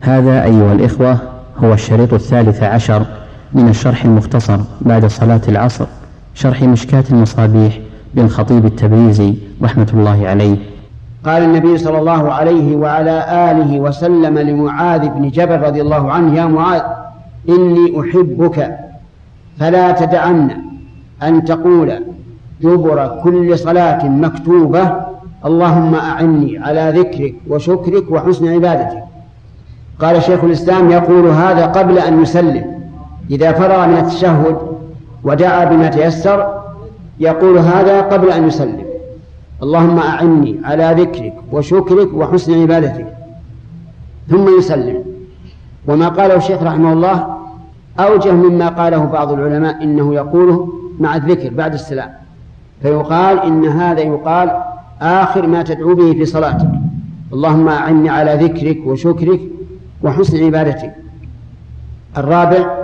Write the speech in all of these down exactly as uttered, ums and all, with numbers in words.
هذا أيها الإخوة هو الشريط الثالث عشر من الشرح المختصر بعد صلاة العصر، شرح مشكاة المصابيح بالخطيب التبريزي رحمة الله عليه. قال النبي صلى الله عليه وعلى آله وسلم لمعاذ بن جبل رضي الله عنه: يا معاذ، إني أحبك فلا تدعن أن تقول دبر كل صلاة مكتوبة: اللهم أعني على ذكرك وشكرك وحسن عبادتك. قال شيخ الإسلام: يقول هذا قبل أن يسلم، إذا فرغ من التشهد ودعا بما تيسر يقول هذا قبل أن يسلم: اللهم أعني على ذكرك وشكرك وحسن عبادتك، ثم يسلم. وما قاله الشيخ رحمه الله أوجه مما قاله بعض العلماء، إنه يقوله مع الذكر بعد السلام، فيقال إن هذا يقال آخر ما تدعو به في صلاتك: اللهم أعني على ذكرك وشكرك وحسن عبادتك. الرابع: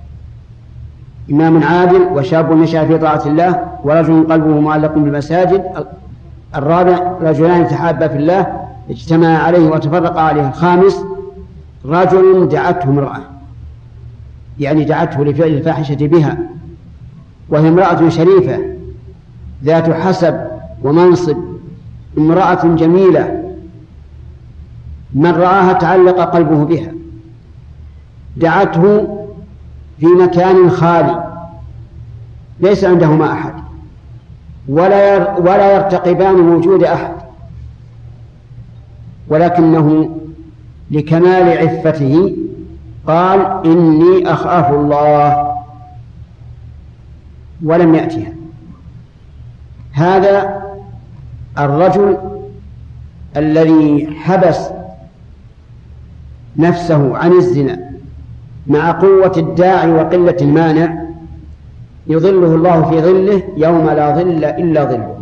إمام عادل وشاب نشأ في طاعة الله ورجل قلبه معلق بالمساجد. الرابع: رجلان تحابا في الله اجتمعا عليه وتفرقا عليه. الخامس: رجل دعته امرأة، يعني دعته لفعل الفاحشة بها، وهي امرأة شريفة ذات حسب ومنصب، امرأة جميلة من رآها تعلق قلبه بها، دعته في مكان خالي ليس عندهما أحد ولا ولا يرتقبان وجود أحد، ولكنه لكمال عفته قال: إني أخاف الله، ولم يأتها. هذا الرجل الذي حبس نفسه عن الزنا مع قوة الداعي وقلة المانع يظله الله في ظله يوم لا ظل إلا ظله.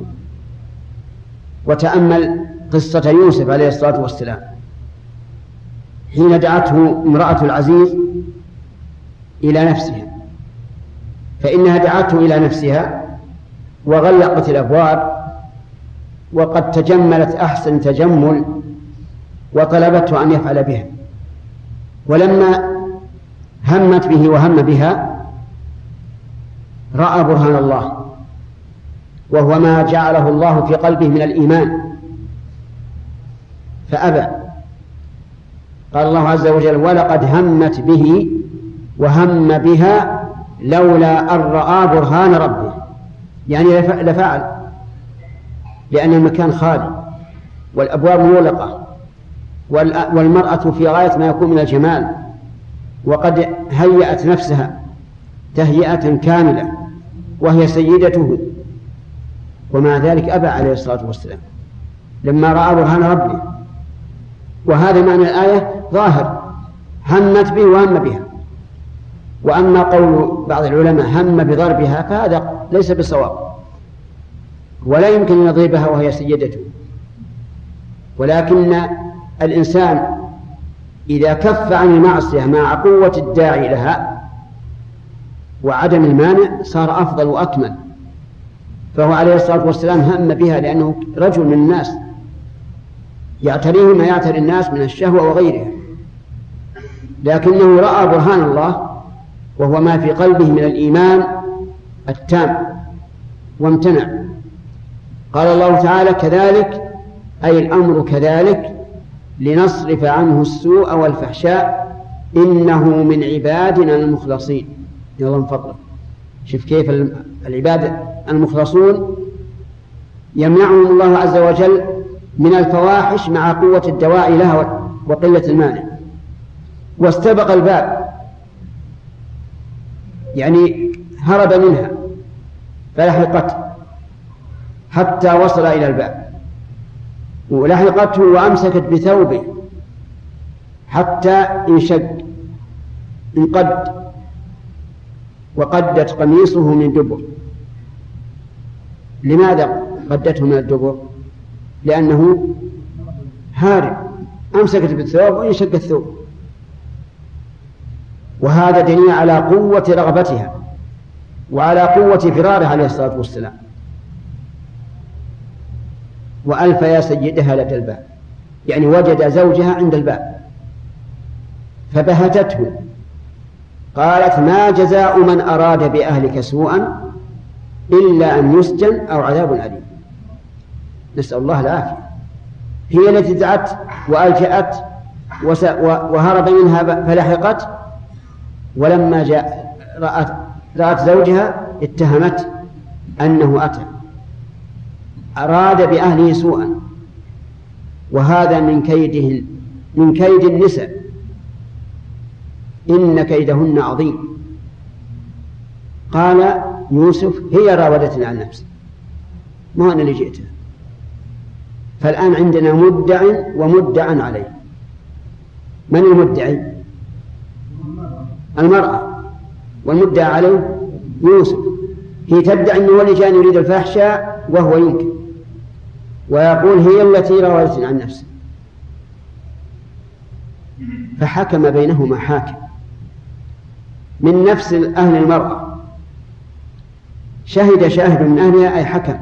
وتأمل قصة يوسف عليه الصلاة والسلام حين دعته امرأة العزيز إلى نفسها، فإنها دعته إلى نفسها وغلقت الأبواب وقد تجملت أحسن تجمل وطلبته أن يفعل بها، ولما همت به وهم بها رأى برهان الله، وهو ما جعله الله في قلبه من الإيمان، فأبى. قال الله عز وجل: ولقد همت به وهم بها لولا أن رأى برهان ربه، يعني لفعل، لأن المكان خالي والأبواب مغلقة والمرأة في غاية ما يكون من الجمال، وقد هيأت نفسها تهيئة كاملة وهي سيدته، ومع ذلك أبى عليه الصلاة والسلام لما رأى برهان ربه. وهذا معنى الآية ظاهر: همت به وهم بها. وأما قول بعض العلماء هم بضربها فهذا ليس بصواب، ولا يمكن أن يضربها وهي سيدته، ولكن الإنسان إذا كف عن المعصية مع قوة الداعي لها وعدم المانع صار أفضل وأكمل. فهو عليه الصلاة والسلام هم بها لأنه رجل من الناس يعتريه ما يعتري الناس من الشهوة وغيرها، لكنه رأى برهان الله وهو ما في قلبه من الإيمان التام وامتنع. قال الله تعالى: كذلك، أي الأمر كذلك، لنصرف عنه السوء والفحشاء إنه من عبادنا المخلصين. يلا نفضل. شوف كيف العباد المخلصون يمنعهم الله عز وجل من الفواحش مع قوة الدواء لها وقلة المانع. واستبق الباب، يعني هرب منها فلحقته حتى وصل إلى الباب، ولحقته وأمسكت بثوبه حتى انشق انقد، وقدت قميصه من دبر. لماذا قدته من الدبر؟ لأنه هارب، أمسكت بالثوب وانشق الثوب، وهذا دليل على قوة رغبتها وعلى قوة فراره عليه الصلاة والسلام. وألف يا سيدها لدى الباب، يعني وجد زوجها عند الباب فبهتته قالت: ما جزاء من أراد بأهلك سوءا إلا أن يسجن أو عذاب أليم. نسأل الله العافية. هي التي دعت وألجأت وهرب منها فلحقت، ولما جاء رأت, رأت زوجها اتهمت أنه أتى أراد بأهله سوءا، وهذا من كيدهن من كيد النساء، إن كيدهن عظيم. قال يوسف: هي راودتني عن نفسي، ما أنا اللي جئتها. فالآن عندنا مدع ومدعا عليه. من المدعي؟ المرأة، والمدعى عليه يوسف. هي تدعي أنه هو اللي كان يريد الفحشة وهو ينكر، ويقول هي التي راودتني عن نفسي. فحكم بينهما حاكم من نفس أهل المرأة، شهد شاهد من أهلها، أي حكم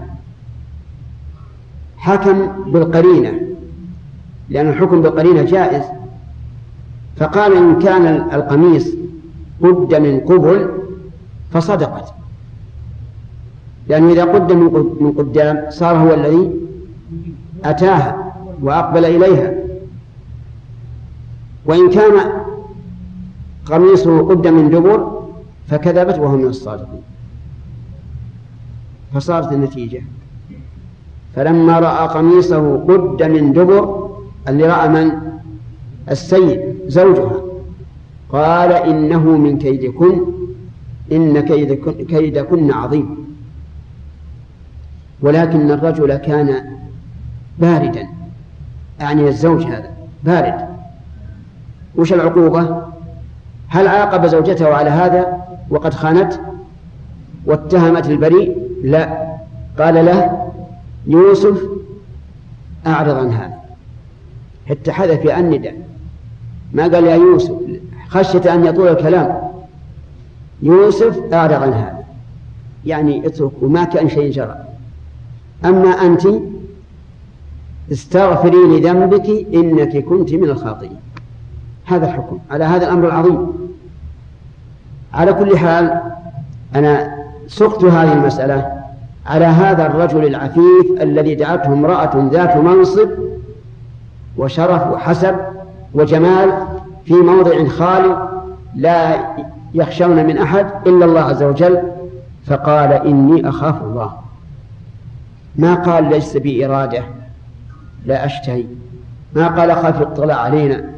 حكم بالقرينة، لأن الحكم بالقرينة جائز. فقال: إن كان القميص قد من قبل فصدقت، لأنه إذا قد من قدام صار هو الذي أتاها وأقبل إليها، وإن كان قميصه قد من دبر فكذبت وهو من الصادقين. فصارت النتيجة: فلما رأى قميصه قد من دبر، اللي رأى من؟ السيد زوجها، قال: إنه من كيدكن، إن كيدكن, كيدكن عظيم. ولكن الرجل كان باردا، يعني الزوج هذا بارد. وش العقوبة؟ هل عاقب زوجته على هذا وقد خانت واتهمت البريء؟ لا، قال له: يوسف أعرض عن هذا، حتى حذف الندى، ما قال يا يوسف خشية أن يطول الكلام. يوسف أعرض عن هذا، يعني اترك وما كان شيء جرى. أما أنت استغفري لذنبك إنك كنت من الخاطئين. هذا الحكم على هذا الأمر العظيم. على كل حال أنا سقت هذه المسألة على هذا الرجل العفيف الذي دعته امرأة ذات منصب وشرف وحسب وجمال في موضع خالي لا يخشون من أحد إلا الله عز وجل، فقال: إني أخاف الله. ما قال ليس بي إرادة لا أشتهي، ما قال خاف اطلع علينا،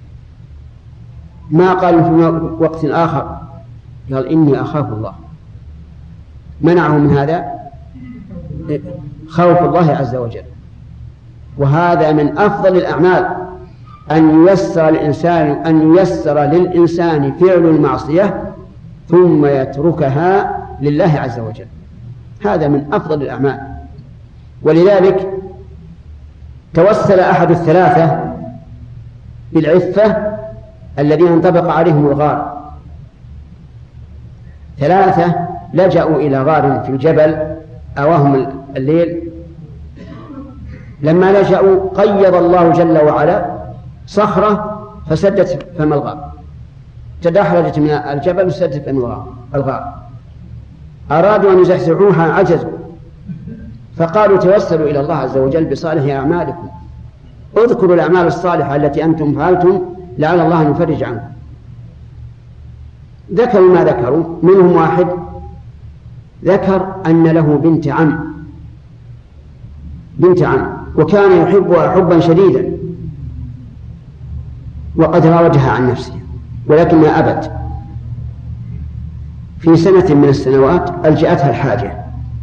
ما قال في وقت آخر، قال: إني أخاف الله. منعه من هذا خوف الله عز وجل. وهذا من أفضل الأعمال، أن ييسر الإنسان أن ييسر للإنسان فعل المعصية ثم يتركها لله عز وجل. هذا من أفضل الأعمال. ولذلك توسل أحد الثلاثة بالعفة الذين انطبق عليهم الغار. ثلاثة لجأوا إلى غار في الجبل أواهم الليل، لما لجأوا قيض الله جل وعلا صخرة فسدت فم الغار، تدحرجت من الجبل وسدت فم الغار. أرادوا أن يزحزحوها عجزوا، فقالوا: توسلوا إلى الله عز وجل بصالح أعمالكم، اذكروا الأعمال الصالحة التي أنتم فعلتم لعل الله أن يفرج عنكم. ذكروا ما ذكروا. منهم واحد ذكر أن له بنت عم بنت عم وكان يحبها حبا شديدا، وقد راودها عن نفسها ولكنها أبت. في سنة من السنوات ألجأتها الحاجة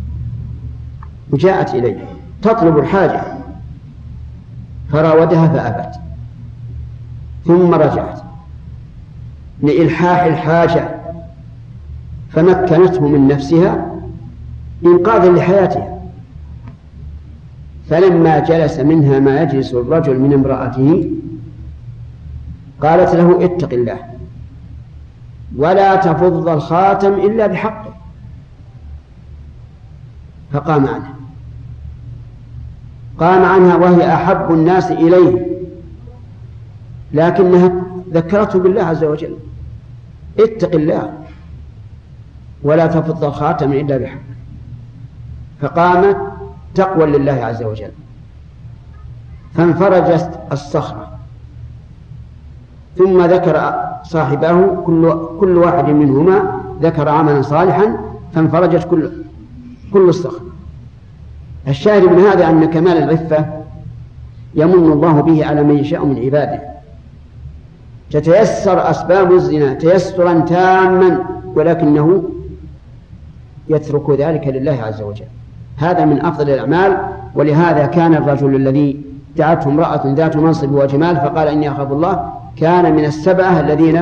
وجاءت إليه تطلب الحاجة، فراودها فأبت، ثم رجعت لإلحاح الحاجة فمكنته من نفسها إنقاذا لحياتها. فلما جلس منها ما يجلس الرجل من امرأته قالت له: اتق الله ولا تفض الخاتم إلا بحقه. فقام عنها قام عنها وهي أحب الناس إليه، لكنها ذكرته بالله عز وجل: اتق الله ولا تفض الخاتم إلا بحق. فقامت تقوى لله عز وجل، فانفرجت الصخرة، ثم ذكر صاحبه كل, كل واحد منهما ذكر عملا صالحا فانفرجت كل, كل الصخرة. الشاهد من هذا أن كمال العفة يمن الله به على من يشاء من عباده. تتيسر أسباب الزنا تيسرا تاما، ولكنه يترك ذلك لله عز وجل. هذا من أفضل الأعمال. ولهذا كان الرجل الذي دعته امرأة ذات منصب وجمال فقال: إني أخاف الله، كان من السبعة الذين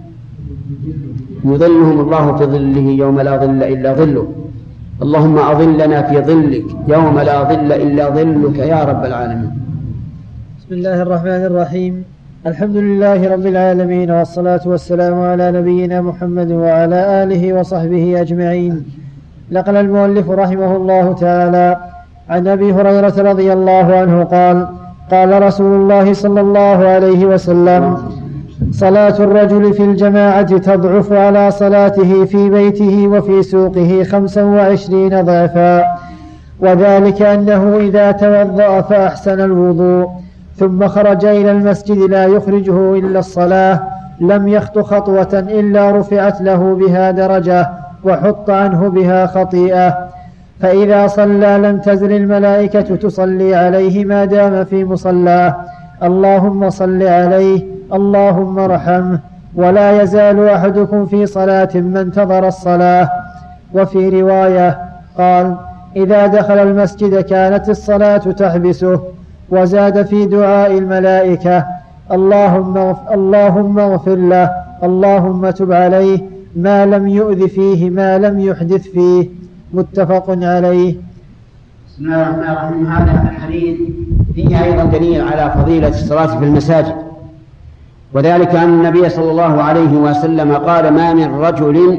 يظلهم الله في ظله يوم لا ظل إلا ظله. اللهم أظلنا في ظلك يوم لا ظل إلا ظلك يا رب العالمين. بسم الله الرحمن الرحيم. الحمد لله رب العالمين، والصلاة والسلام على نبينا محمد وعلى آله وصحبه أجمعين. نقل المؤلف رحمه الله تعالى عن أبي هريرة رضي الله عنه قال: قال رسول الله صلى الله عليه وسلم: صلاة الرجل في الجماعة تضعف على صلاته في بيته وفي سوقه خمسا وعشرين ضعفا، وذلك أنه إذا توضأ فأحسن الوضوء ثم خرج إلى المسجد لا يخرجه إلا الصلاة لم يخط خطوة إلا رفعت له بها درجة وحط عنه بها خطيئة. فإذا صلى لم تزل الملائكة تصلي عليه ما دام في مصلاه: اللهم صل عليه، اللهم ارحمه. ولا يزال أحدكم في صلاة ما انتظر الصلاة. وفي رواية قال: إذا دخل المسجد كانت الصلاة تحبسه. وزاد في دعاء الملائكة: اللهم اغفر, اللهم اغفر له، اللهم تب عليه، ما لم يؤذ فيه، ما لم يحدث فيه. متفق عليه. بسم الله الرحمن الرحيم. هذا الحديث فيه أيضا دليل على فضيلة الصلاة في المساجد، وذلك أن النبي صلى الله عليه وسلم قال: ما من رجل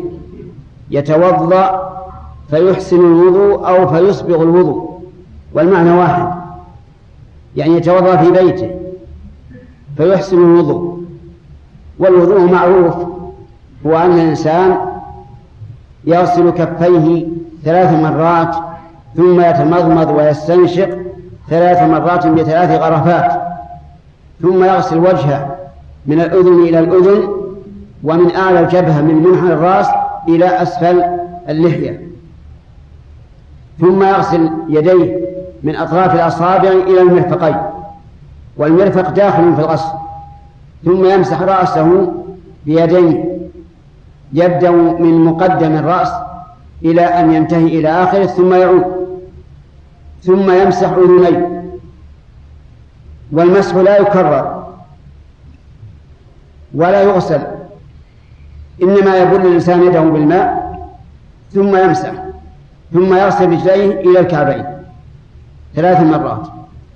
يتوضأ فيحسن الوضوء أو فيسبغ الوضوء، والمعنى واحد، يعني يتوضأ في بيته فيحسن الوضوء. والوضوء معروف هو أن الإنسان يغسل كفيه ثلاث مرات ثم يتمضمض ويستنشق ثلاث مرات بثلاث غرفات، ثم يغسل وجهه من الأذن إلى الأذن، ومن أعلى الجبهة من منحنى الرأس إلى أسفل اللحية، ثم يغسل يديه من أطراف الأصابع إلى المرفقين، والمرفق داخل في الغسل، ثم يمسح رأسه بيديه، يبدأ من مقدم الرأس إلى أن ينتهي إلى آخره، ثم يعود، ثم يمسح أذنيه. والمسح لا يكرر ولا يغسل، إنما يبل الإنسان يده بالماء ثم يمسح، ثم يغسل رجليه إلى الكعبين ثلاث مرات،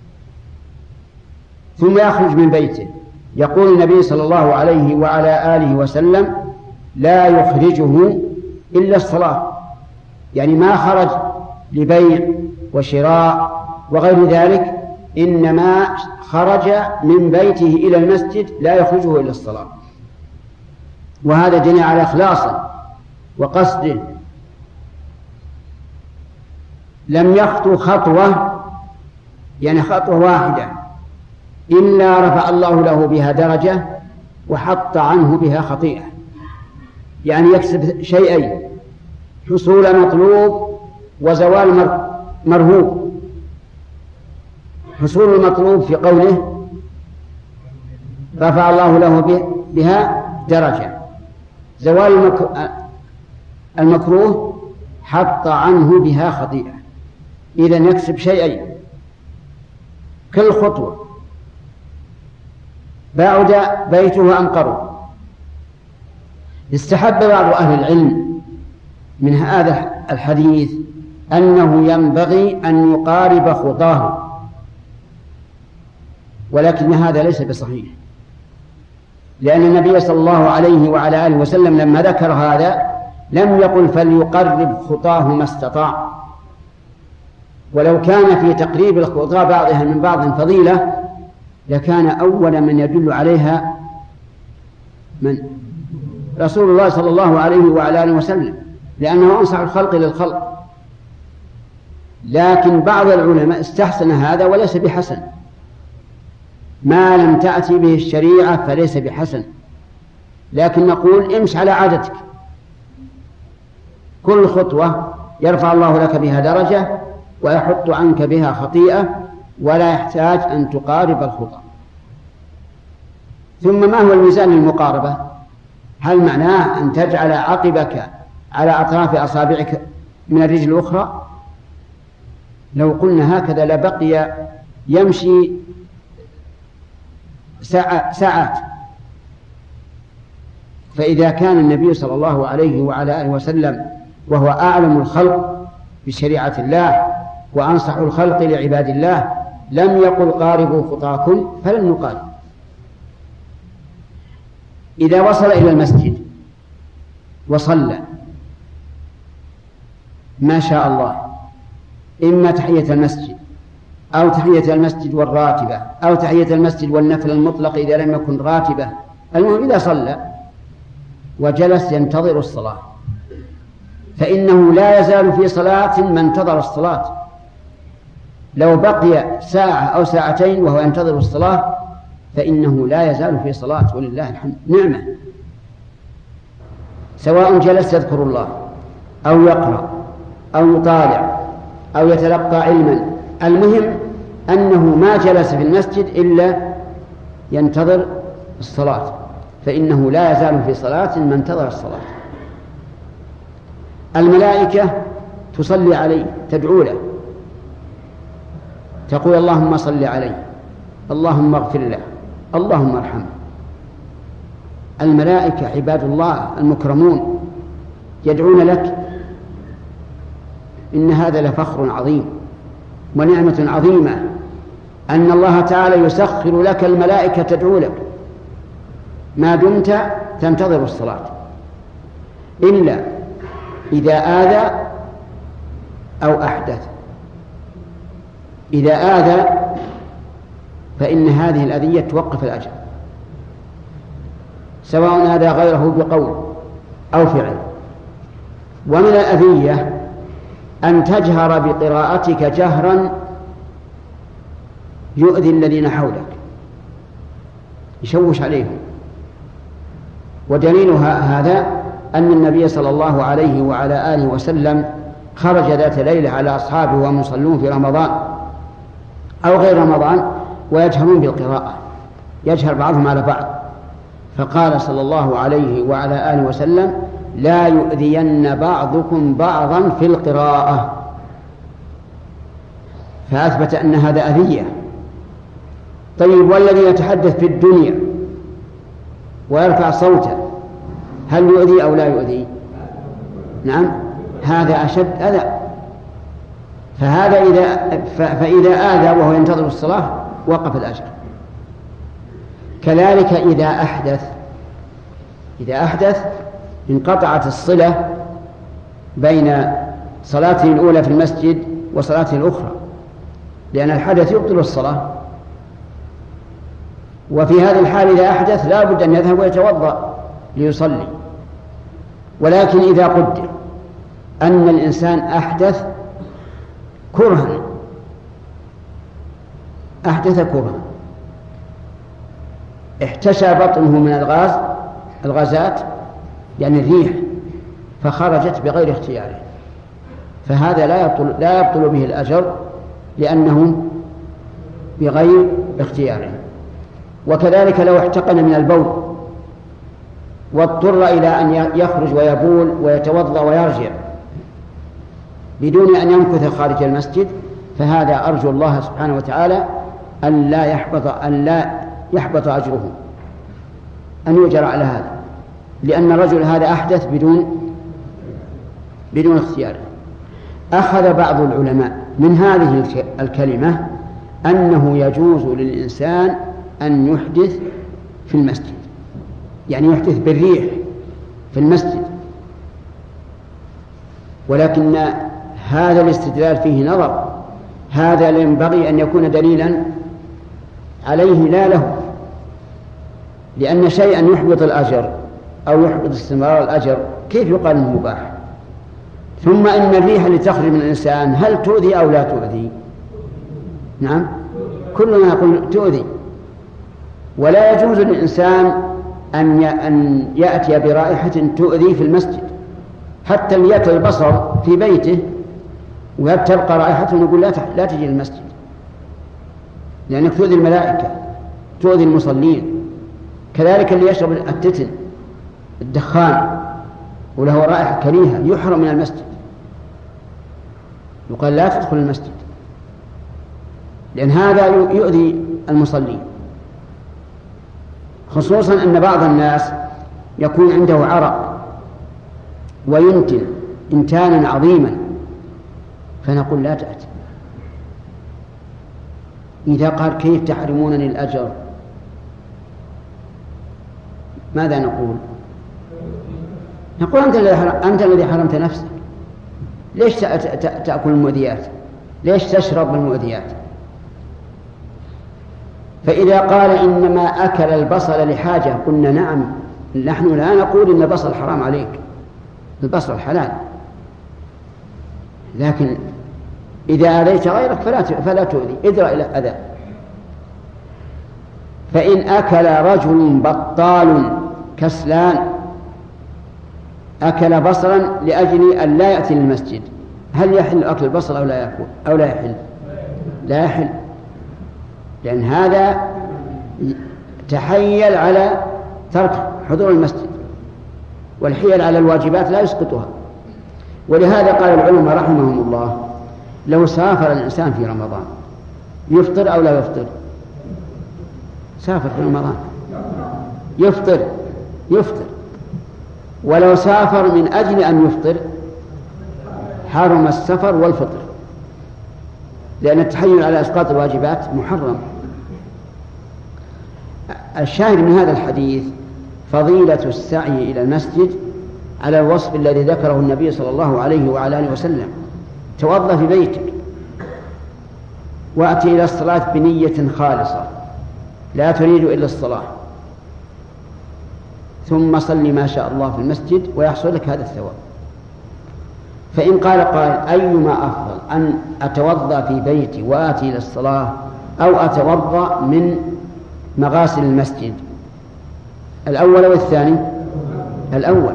ثم يخرج من بيته. يقول النبي صلى الله عليه وعلى آله وسلم: لا يخرجه إلا الصلاة، يعني ما خرج لبيع وشراء وغير ذلك، إنما خرج من بيته إلى المسجد لا يخرجه إلا الصلاة. وهذا دليل على إخلاصه وقصده. لم يخطو خطوة، يعني خطوة واحدة، إلا رفع الله له بها درجة وحط عنه بها خطيئة، يعني يكسب شيئين: حصول مطلوب وزوال مرهوب. حصول المطلوب في قوله رفع الله له بها درجة، زوال المكروه حط عنه بها خطيئة. إذن يكسب شيئين: كل خطوة بعد بيته أم قرب. استحب بعض أهل العلم من هذا الحديث أنه ينبغي أن يقارب خطاه، ولكن هذا ليس بصحيح، لأن النبي صلى الله عليه وعلى آله وسلم لما ذكر هذا لم يقل فليقرب خطاه ما استطاع، ولو كان في تقريب الخطى بعضها من بعض فضيلة لكان أول من يدل عليها من؟ رسول الله صلى الله عليه وعلى آله وسلم، لأنه أنصح الخلق للخلق. لكن بعض العلماء استحسن هذا وليس بحسن، ما لم تأتي به الشريعة فليس بحسن، لكن نقول امش على عادتك، كل خطوة يرفع الله لك بها درجة ويحط عنك بها خطيئة، ولا يحتاج أن تقارب الخطأ. ثم ما هو الميزان للمقاربة؟ هل معناه أن تجعل عقبك على أطراف أصابعك من الرجل الأخرى؟ لو قلنا هكذا لبقي يمشي ساعات. فإذا كان النبي صلى الله عليه وعلى آله وسلم وهو أعلم الخلق بشريعة الله وأنصح الخلق لعباد الله لم يقل قاربوا خطاكم، فلن نقارب. إذا وصل إلى المسجد وصلى ما شاء الله، إما تحية المسجد أو تحية المسجد والراتبة أو تحية المسجد والنفل المطلق إذا لم يكن راتبة، المهم إذا صلى وجلس ينتظر الصلاة فإنه لا يزال في صلاة ما انتظر الصلاة. لو بقي ساعة أو ساعتين وهو ينتظر الصلاة فإنه لا يزال في صلاة، ولله الحمد، نعمة. سواء جلس يذكر الله أو يقرأ أو يطالع أو يتلقى علما، المهم أنه ما جلس في المسجد إلا ينتظر الصلاة، فإنه لا يزال في صلاة ما انتظر الصلاة. الملائكة تصلي عليه، تدعو له، تقول اللهم صل عليه، اللهم اغفر له، اللهم ارحمه. الملائكة عباد الله المكرمون يدعون لك. إن هذا لفخر عظيم ونعمة عظيمة أن الله تعالى يسخر لك الملائكة تدعو لك ما دمت تنتظر الصلاة، إلا إذا آذى أو أحدث. إذا آذى فإن هذه الأذية توقف الأجر، سواء آذى غيره بقول أو فعل. ومن الأذية أن تجهر بقراءتك جهرا يؤذي الذين حولك، يشوش عليهم. ودليل هذا أن النبي صلى الله عليه وعلى آله وسلم خرج ذات ليلة على أصحابه وهم يصلون في رمضان أو غير رمضان ويجهرون بالقراءة، يجهر بعضهم على بعض، فقال صلى الله عليه وعلى آله وسلم لا يؤذين بعضكم بعضا في القراءة، فأثبت أن هذا أذية. طيب، والذي يتحدث في الدنيا ويرفع صوته هل يؤذي أو لا يؤذي؟ نعم، هذا أشد أذى. فهذا إذا فإذا آذى وهو ينتظر الصلاة وقف الأجر. كذلك إذا أحدث إذا أحدث انقطعت الصلة بين صلاته الأولى في المسجد وصلاته الأخرى، لأن الحدث يبطل الصلاة. وفي هذه الحال إذا أحدث لا بد أن يذهب ويتوضأ ليصلي. ولكن إذا قدر أن الإنسان أحدث كرها أحدث كرها احتشى بطنه من الغاز الغازات يعني الريح فخرجت بغير اختياره، فهذا لا يبطل, لا يبطل به الأجر لأنه بغير اختياره. وكذلك لو احتقن من البول واضطر إلى أن يخرج ويبول ويتوضأ ويرجع بدون أن يمكث خارج المسجد، فهذا أرجو الله سبحانه وتعالى أن لا يحبط أن لا يحبط أجره، أن يؤجر على هذا، لأن الرجل هذا أحدث بدون بدون اختيار. أخذ بعض العلماء من هذه الكلمة أنه يجوز للإنسان أن يحدث في المسجد، يعني يحدث بالريح في المسجد، ولكن هذا الاستدلال فيه نظر، هذا ينبغي أن يكون دليلا عليه لا له، لأن شيئا يحبط الأجر أو يحبط استمرار الأجر كيف يقال إنه مباح؟ ثم إن الريح اللي تخرج من الإنسان هل تؤذي أو لا تؤذي؟ نعم، كلنا نقول تؤذي، ولا يجوز للإنسان أن يأتي برائحة تؤذي في المسجد، حتى اللي يأكل البصر في بيته وتبقى رائحته نقول لا لا تجي للمسجد، لأنك تؤذي الملائكة، تؤذي المصلين. كذلك اللي يشرب التتن الدخان وله رائحة كريهة يحرم من المسجد، يقال لا تدخل المسجد، لأن هذا يؤذي المصلين. خصوصا أن بعض الناس يكون عنده عرق وينتن انتانا عظيما، فنقول لا تأتي. إذا قال كيف تحرمونني الأجر ماذا نقول؟ نقول أنت الذي حرمت نفسك، ليش تأكل المؤذيات؟ ليش تشرب المؤذيات؟ فإذا قال إنما أكل البصل لحاجة قلنا نعم، نحن لا نقول إن البصل حرام عليك، البصل حلال، لكن إذا آذيت غيرك فلا فلا تؤذي، ادرأ إلى أذى. فإن أكل رجل بطال كسلان أكل بصلا لأجل أن لا يأتي للمسجد، هل يحل أكل البصل أو لا يأكل أو لا يحل؟ لا يحل، لأن هذا تحيل على ترك حضور المسجد، والحيل على الواجبات لا يسقطها. ولهذا قال العلماء رحمهم الله لو سافر الإنسان في رمضان يفطر أو لا يفطر؟ سافر في رمضان يفطر يفطر ولو سافر من أجل أن يفطر حرم السفر والفطر، لأن التحيل على إسقاط الواجبات محرم. الشاهد من هذا الحديث فضيلة السعي إلى المسجد على الوصف الذي ذكره النبي صلى الله عليه وعلى آله وسلم. توضأ في بيتك وأتي إلى الصلاة بنية خالصة لا تريد إلا الصلاة، ثم صل ما شاء الله في المسجد ويحصل لك هذا الثواب. فإن قال قائل أيما أفضل، أن أتوضأ في بيتي وآتي إلى الصلاة أو أتوضأ من مغاسل المسجد؟ الأول والثاني؟ الأول،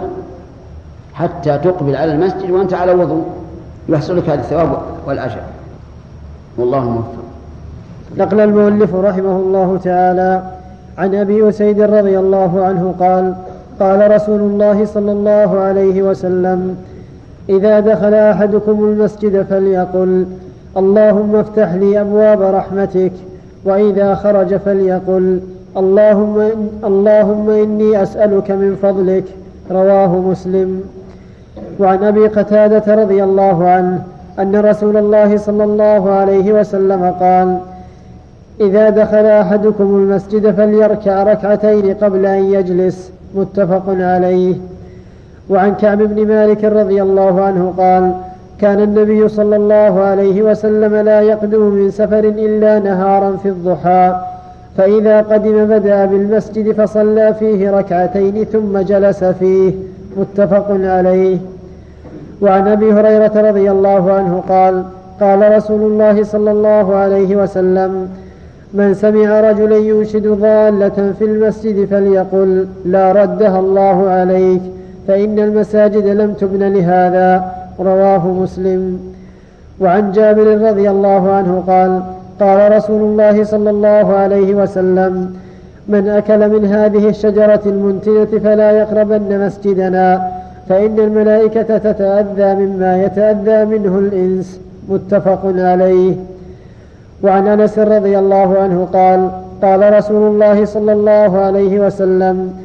حتى تقبل على المسجد وأنت على وضوء يحصل لك هذا الثواب والأجر، والله موفق. نقل المؤلف رحمه الله تعالى عن أبي أسيد رضي الله عنه قال قال رسول الله صلى الله عليه وسلم: إذا دخل أحدكم المسجد فليقل: اللهم افتح لي أبواب رحمتك، وإذا خرج فليقل: اللهم, اللهم إني أسألك من فضلك. رواه مسلم. وعن أبي قتادة رضي الله عنه أن رسول الله صلى الله عليه وسلم قال: إذا دخل أحدكم المسجد فليركع ركعتين قبل أن يجلس. متفق عليه. وعن كعب بن مالك رضي الله عنه قال: كان النبي صلى الله عليه وسلم لا يقدم من سفر إلا نهارا في الضحى، فإذا قدم بدأ بالمسجد فصلى فيه ركعتين ثم جلس فيه. متفق عليه. وعن أبي هريرة رضي الله عنه قال: قال رسول الله صلى الله عليه وسلم: من سمع رجلا ينشد ضالة في المسجد فليقل: لا ردها الله عليك، فإن المساجد لم تبن لهذا. رواه مسلم. وعن جابر رضي الله عنه قال: قال رسول الله صلى الله عليه وسلم: من أكل من هذه الشجرة المنتنة فلا يقربن مسجدنا، فإن الملائكة تتأذى مما يتأذى منه الإنس. متفق عليه. وعن أنس رضي الله عنه قال: قال رسول الله صلى الله عليه وسلم: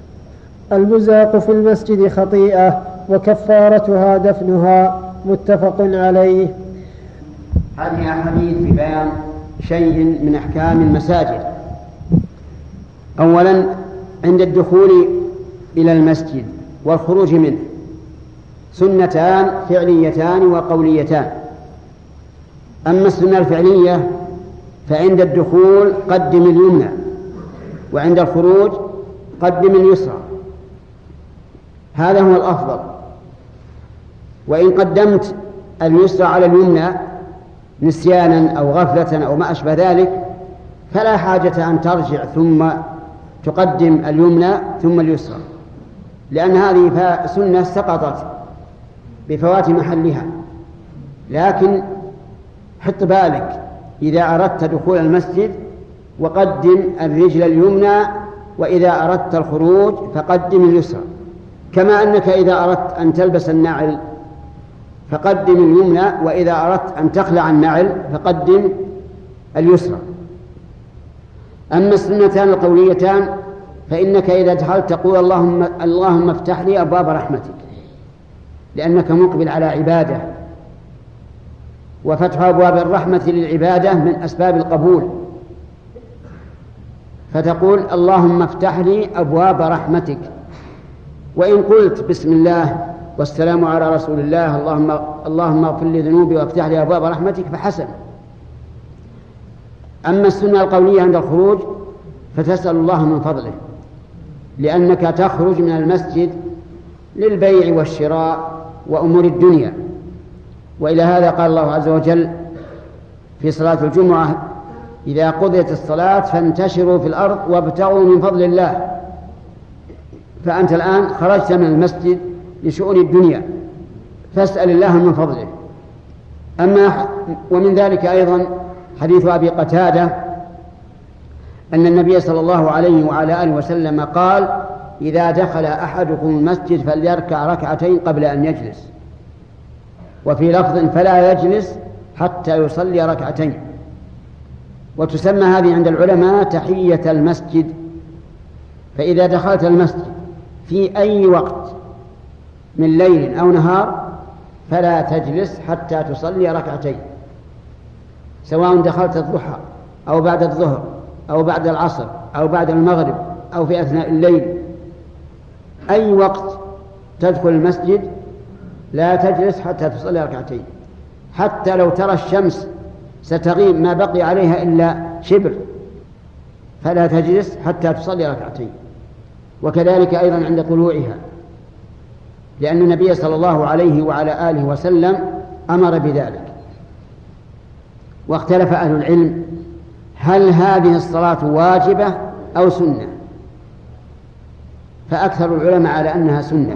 المزاق في المسجد خطيئة وكفارتها دفنها. متفق عليه. هذه أحاديث في بيان شيء من أحكام المساجد. أولا، عند الدخول إلى المسجد والخروج منه سنتان فعليتان وقوليتان. أما السنة الفعلية فعند الدخول قدم اليمنى، وعند الخروج قدم اليسرى، هذا هو الأفضل. وإن قدمت اليسرى على اليمنى نسيانا أو غفلة أو ما أشبه ذلك فلا حاجة أن ترجع ثم تقدم اليمنى ثم اليسرى، لأن هذه سنة سقطت بفوات محلها. لكن حط بالك إذا أردت دخول المسجد وقدم الرجل اليمنى، وإذا أردت الخروج فقدم اليسرى، كما أنك إذا أردت أن تلبس النعل فقدم اليمنى، وإذا أردت أن تخلع النعل فقدم اليسرى. أما السنتان القوليتان فإنك إذا دخلت تقول اللهم, اللهم افتح لي أبواب رحمتك، لأنك مقبل على عبادة، وفتح أبواب الرحمة للعبادة من أسباب القبول، فتقول اللهم افتح لي أبواب رحمتك. وإن قلت بسم الله والسلام على رسول الله اللهم, اللهم اغفر لي ذنوبي وافتح لي أبواب رحمتك فحسن. أما السنة القولية عند الخروج فتسأل الله من فضله، لأنك تخرج من المسجد للبيع والشراء وأمور الدنيا. وإلى هذا قال الله عز وجل في صلاة الجمعة إذا قضيت الصلاة فانتشروا في الأرض وابتغوا من فضل الله. فأنت الآن خرجت من المسجد لشؤون الدنيا فاسأل الله من فضله. أما ومن ذلك أيضا حديث أبي قتادة أن النبي صلى الله عليه وعلى آله وسلم قال إذا دخل أحدكم المسجد فليركع ركعتين قبل أن يجلس، وفي لفظ فلا يجلس حتى يصلي ركعتين. وتسمى هذه عند العلماء تحية المسجد. فإذا دخلت المسجد في أي وقت من ليل أو نهار فلا تجلس حتى تصلي ركعتين، سواء دخلت الضحى أو بعد الظهر أو بعد العصر أو بعد المغرب أو في أثناء الليل، أي وقت تدخل المسجد لا تجلس حتى تصلي ركعتين، حتى لو ترى الشمس ستغيب ما بقي عليها إلا شبر فلا تجلس حتى تصلي ركعتين. وكذلك أيضا عند طلوعها، لأن النبي صلى الله عليه وعلى آله وسلم أمر بذلك. واختلف أهل العلم هل هذه الصلاة واجبة أو سنة، فأكثر العلماء على أنها سنة،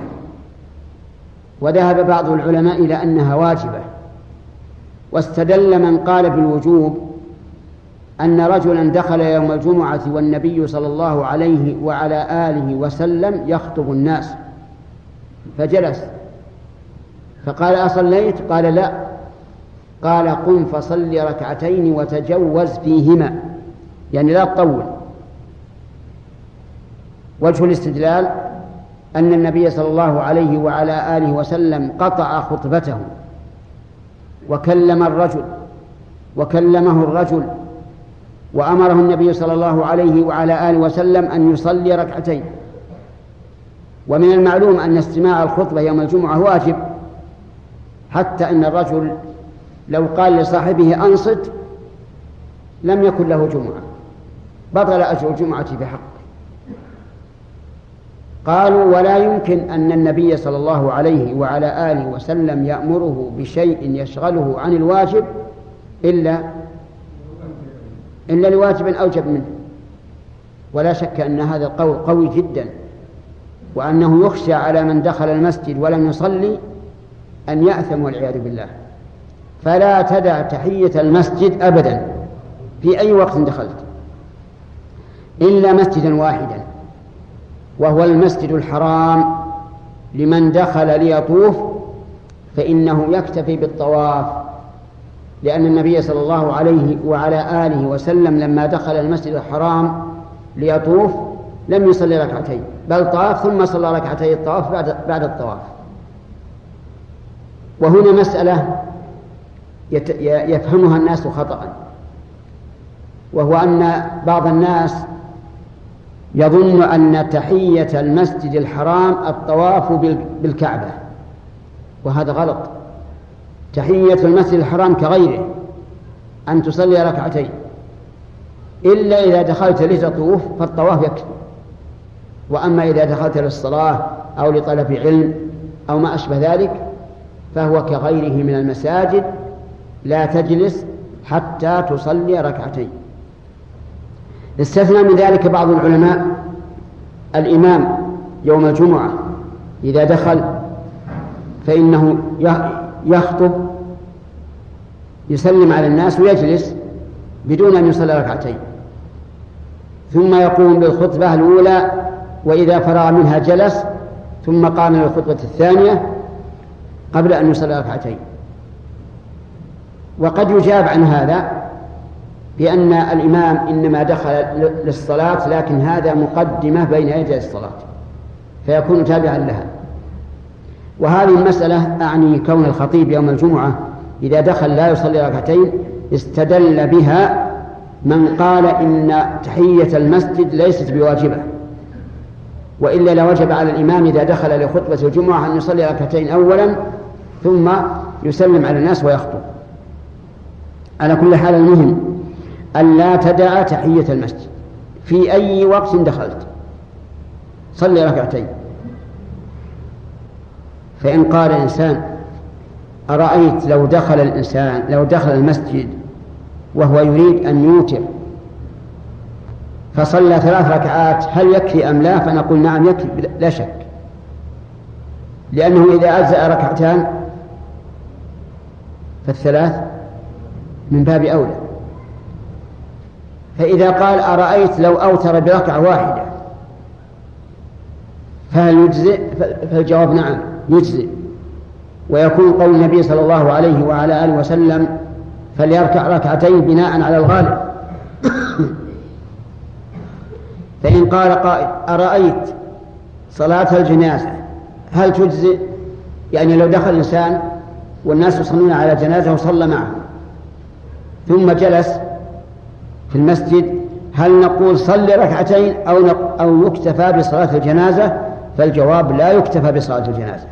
وذهب بعض العلماء إلى أنها واجبة. واستدل من قال بالوجوب أن رجلا دخل يوم الجمعة والنبي صلى الله عليه وعلى آله وسلم يخطب الناس فجلس فقال أصليت؟ قال لا. قال قم فصل ركعتين وتجوز فيهما، يعني لا تطول. وجه الاستدلال أن النبي صلى الله عليه وعلى آله وسلم قطع خطبته وكلم الرجل وكلمه الرجل وأمره النبي صلى الله عليه وعلى آله وسلم أن يصلي ركعتين. ومن المعلوم أن استماع الخطبة يوم الجمعة واجب، حتى أن الرجل لو قال لصاحبه أنصت لم يكن له جمعة، بطل أجر الجمعة بحق. قالوا ولا يمكن أن النبي صلى الله عليه وعلى آله وسلم يأمره بشيء يشغله عن الواجب إلا إلا لواجب أوجب منه. ولا شك أن هذا القول قوي جدا، وأنه يخشى على من دخل المسجد ولم يصلي أن يأثم والعياذ بالله. فلا تدع تحية المسجد أبدا في أي وقت دخلت إلا مسجدا واحدا، وهو المسجد الحرام. لمن دخل ليطوف فإنه يكتفي بالطواف، لأن النبي صلى الله عليه وعلى آله وسلم لما دخل المسجد الحرام ليطوف لم يصلي ركعتين، بل طاف ثم صلى ركعتي الطواف بعد, بعد الطواف. وهنا مسألة يفهمها الناس خطأ، وهو أن بعض الناس يظن أن تحية المسجد الحرام الطواف بالكعبة، وهذا غلط. تحية المسجد الحرام كغيره أن تصلي ركعتين، إلا إذا دخلت لتطوف فالطواف يكفي. وأما إذا دخلت للصلاة أو لطلب علم أو ما أشبه ذلك فهو كغيره من المساجد، لا تجلس حتى تصلي ركعتين. استثنى من ذلك بعض العلماء الإمام يوم الجمعة إذا دخل فإنه يخطب يسلم على الناس ويجلس بدون أن يصلي ركعتين، ثم يقوم بالخطبة الأولى وإذا فرغ منها جلس، ثم قام للخطبة الثانية قبل أن يصلي ركعتين. وقد يجاب عن هذا بأن الإمام إنما دخل للصلاة لكن هذا مقدمة بين يدي الصلاة فيكون تابعا لها. وهذه المسألة أعني كون الخطيب يوم الجمعة إذا دخل لا يصلي ركعتين استدل بها من قال إن تحية المسجد ليست بواجبة، وإلا لوجب على الإمام إذا دخل لخطبة الجمعة أن يصلي ركعتين أولا ثم يسلم على الناس ويخطب. على كل حال المهم أن لا تدع تحية المسجد في أي وقت دخلت، صلي ركعتين. فإن قال الإنسان أرأيت لو دخل الإنسان لو دخل المسجد وهو يريد أن يوتر فصلى ثلاث ركعات هل يكفي أم لا؟ فنقول نعم يكفي لا شك، لأنه إذا أجزأ ركعتان فالثلاث من باب أولى. فإذا قال أرأيت لو أوتر بركعة واحدة فهل يجزئ؟ فالجواب نعم يجزئ، ويكون قول النبي صلى الله عليه وعلى آله وسلم فليركع ركعتين بناء على الغالب. فإن قال قائل أرأيت صلاة الجنازة هل تجزئ؟ يعني لو دخل إنسان والناس يصلون على جنازة وصلى معه ثم جلس في المسجد هل نقول صلي ركعتين أو, أو يكتفى بصلاة الجنازة؟ فالجواب لا يكتفى بصلاة الجنازة،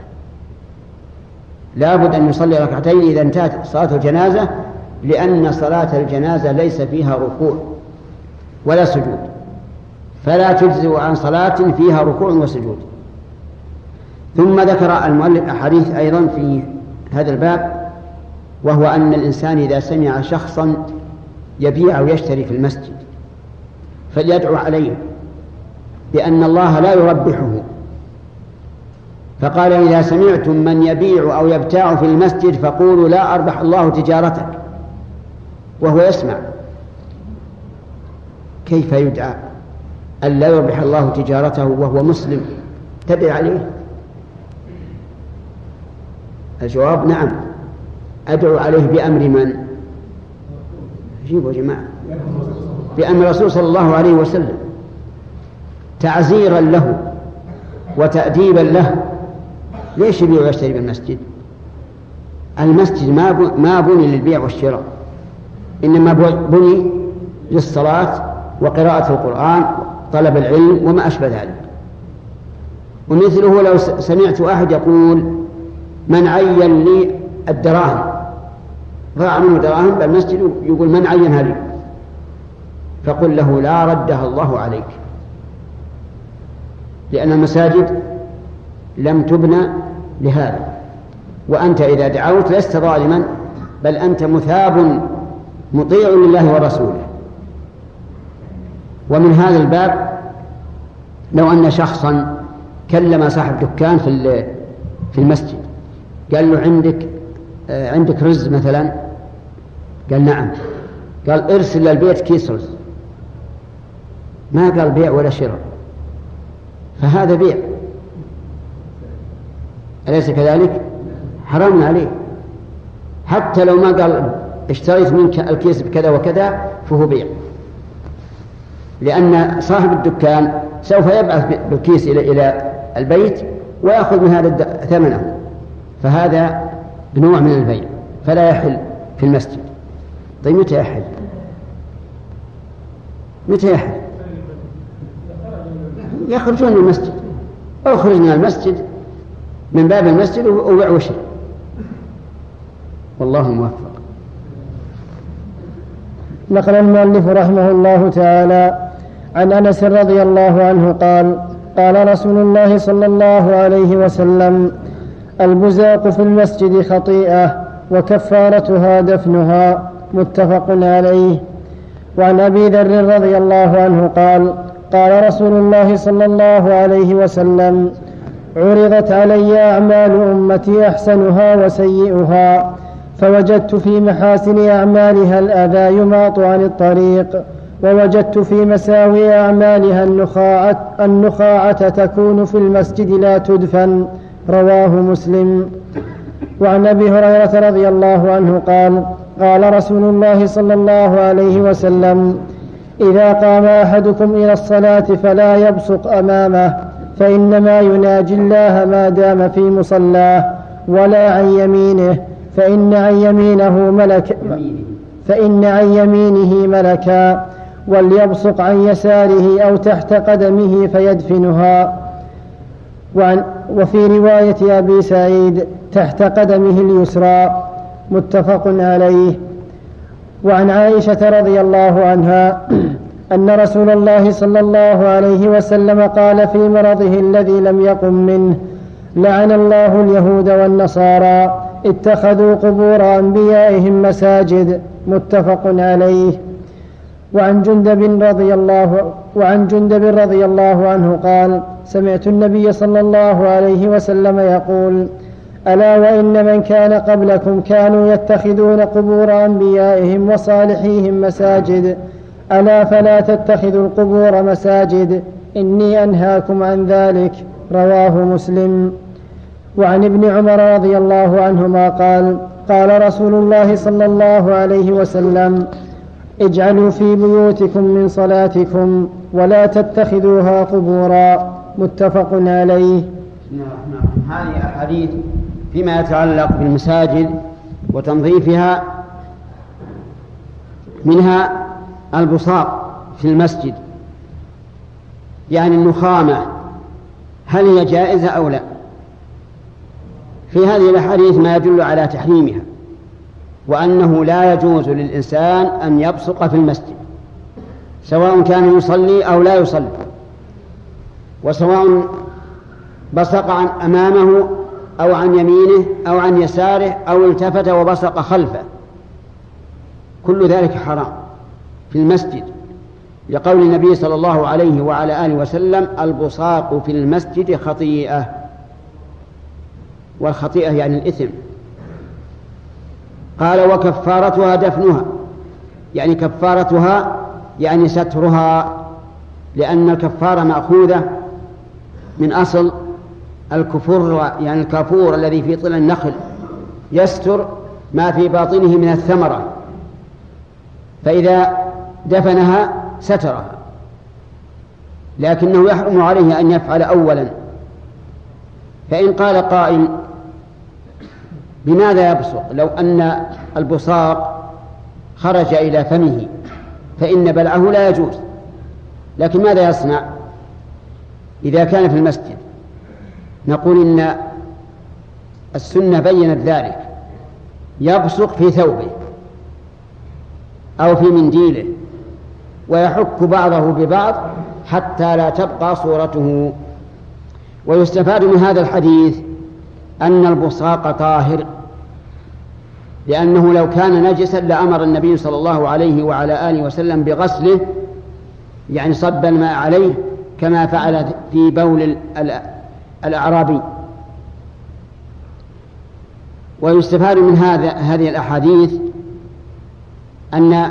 لا بد أن يصلي ركعتين إذا انتهت صلاة الجنازة، لأن صلاة الجنازة ليس فيها ركوع ولا سجود، فلا تجزئ عن صلاة فيها ركوع وسجود. ثم ذكر المؤلف أحاديث أيضا في هذا الباب، وهو أن الإنسان إذا سمع شخصا يبيع ويشتري في المسجد فليدعو عليه بأن الله لا يربحه، فقال إذا سمعتم من يبيع أو يبتاع في المسجد فقولوا لا أربح الله تجارتك، وهو يسمع. كيف يدعى أن لا يربح الله تجارته وهو مسلم تدعي عليه؟ الجواب نعم أدعو عليه بأمر من؟ جيبوا يا جماعة، بأمر الرسول صلى الله عليه وسلم تعزيرا له وتأديبا له. ليش يبيع ويشتري بالمسجد؟ المسجد ما بني للبيع والشراء، إنما بني للصلاة وقراءة القرآن طلب العلم وما أشبه ذلك. ومثله لو سمعت أحد يقول من عين لي الدراهم ضاع منه دراهم بالمسجد يقول من عينها لي، فقل له لا ردها الله عليك، لأن المساجد لم تبنى لهذا، وأنت إذا دعوت لست ظالما بل أنت مثاب مطيع لله ورسوله. ومن هذا الباب لو أن شخصا كلم صاحب دكان في في المسجد قال له عندك عندك رز مثلا، قال نعم، قال ارسل للبيت كيس رز، ما قال بيع ولا شراء، فهذا بيع أليس كذلك؟ حرام عليه، حتى لو ما قال اشتريت منك الكيس بكذا وكذا فهو بيع، لأن صاحب الدكان سوف يبعث بالكيس إلى إلى البيت ويأخذ من هذا ثمنه، فهذا نوع من البيع فلا يحل في المسجد. طيب متى يحل؟ متى يحل؟ يخرجون من المسجد أو يخرج من المسجد من باب المسجد وبيع وشي، والله موفق. نقل المؤلف رحمه الله تعالى عن أنس رضي الله عنه قال قال رسول الله صلى الله عليه وسلم: البزاق في المسجد خطيئة وكفارتها دفنها. متفق عليه. وعن أبي ذر رضي الله عنه قال: قال رسول الله صلى الله عليه وسلم: عرضت علي أعمال أمتي أحسنها وسيئها، فوجدت في محاسن أعمالها الأذى يماط عن الطريق، ووجدت في مساوي أعمالها النخاعة, النخاعة تكون في المسجد لا تدفن. رواه مسلم. وعن أبي هريرة رضي الله عنه قال: قال رسول الله صلى الله عليه وسلم: إذا قام أحدكم إلى الصلاة فلا يبصق أمامه، فإنما يناجي الله ما دام في مصلاه، ولا عن يمينه، فإن عن يمينه ملك فإن عن يمينه ملكا، وليبصق عن يساره أو تحت قدمه فيدفنها. وعن وفي رواية أبي سعيد: تحت قدمه اليسرى. متفق عليه. وعن عائشة رضي الله عنها أن رسول الله صلى الله عليه وسلم قال في مرضه الذي لم يقم منه: لعن الله اليهود والنصارى اتخذوا قبور أنبيائهم مساجد. متفق عليه. وعن جندب رضي الله وعن جندب رضي الله عنه قال: سمعت النبي صلى الله عليه وسلم يقول: ألا وإن من كان قبلكم كانوا يتخذون قبور أنبيائهم وصالحيهم مساجد، ألا فلا تتخذوا القبور مساجد، إني أنهاكم عن ذلك. رواه مسلم. وعن ابن عمر رضي الله عنهما قال: قال رسول الله صلى الله عليه وسلم: اجعلوا في بيوتكم من صلاتكم ولا تتخذوها قبورا. متفق عليه. هذه أحاديث فيما يتعلق بالمساجد وتنظيفها، منها البصاق في المسجد، يعني النخامة، هل هي جائزة أو لا؟ في هذه الأحاديث ما يدل على تحريمها، وأنه لا يجوز للإنسان أن يبصق في المسجد، سواء كان يصلي أو لا يصلي، وسواء بصق عن أمامه أو عن يمينه أو عن يساره أو التفت وبصق خلفه، كل ذلك حرام في المسجد، لقول النبي صلى الله عليه وعلى آله وسلم: البصاق في المسجد خطيئة. والخطيئة يعني الإثم. قال: وكفارتها دفنها، يعني كفارتها يعني سترها، لأن الكفارة مأخوذة من أصل الكفور، يعني الكافور الذي في طل النخل يستر ما في باطنه من الثمرة، فإذا دفنها سترها، لكنه يحرم عليه أن يفعل أولا. فإن قال قائل: بماذا يبصق لو أن البصاق خرج إلى فمه فإن بلعه لا يجوز، لكن ماذا يصنع إذا كان في المسجد؟ نقول إن السنة بيّنت ذلك، يبصق في ثوبه أو في منديله ويحك بعضه ببعض حتى لا تبقى صورته. ويستفاد من هذا الحديث أن البصاق طاهر، لأنه لو كان نجسا لأمر النبي صلى الله عليه وعلى آله وسلم بغسله، يعني صب الماء عليه كما فعل في بول الأعرابي. ويستفاد من هذا هذه الأحاديث أن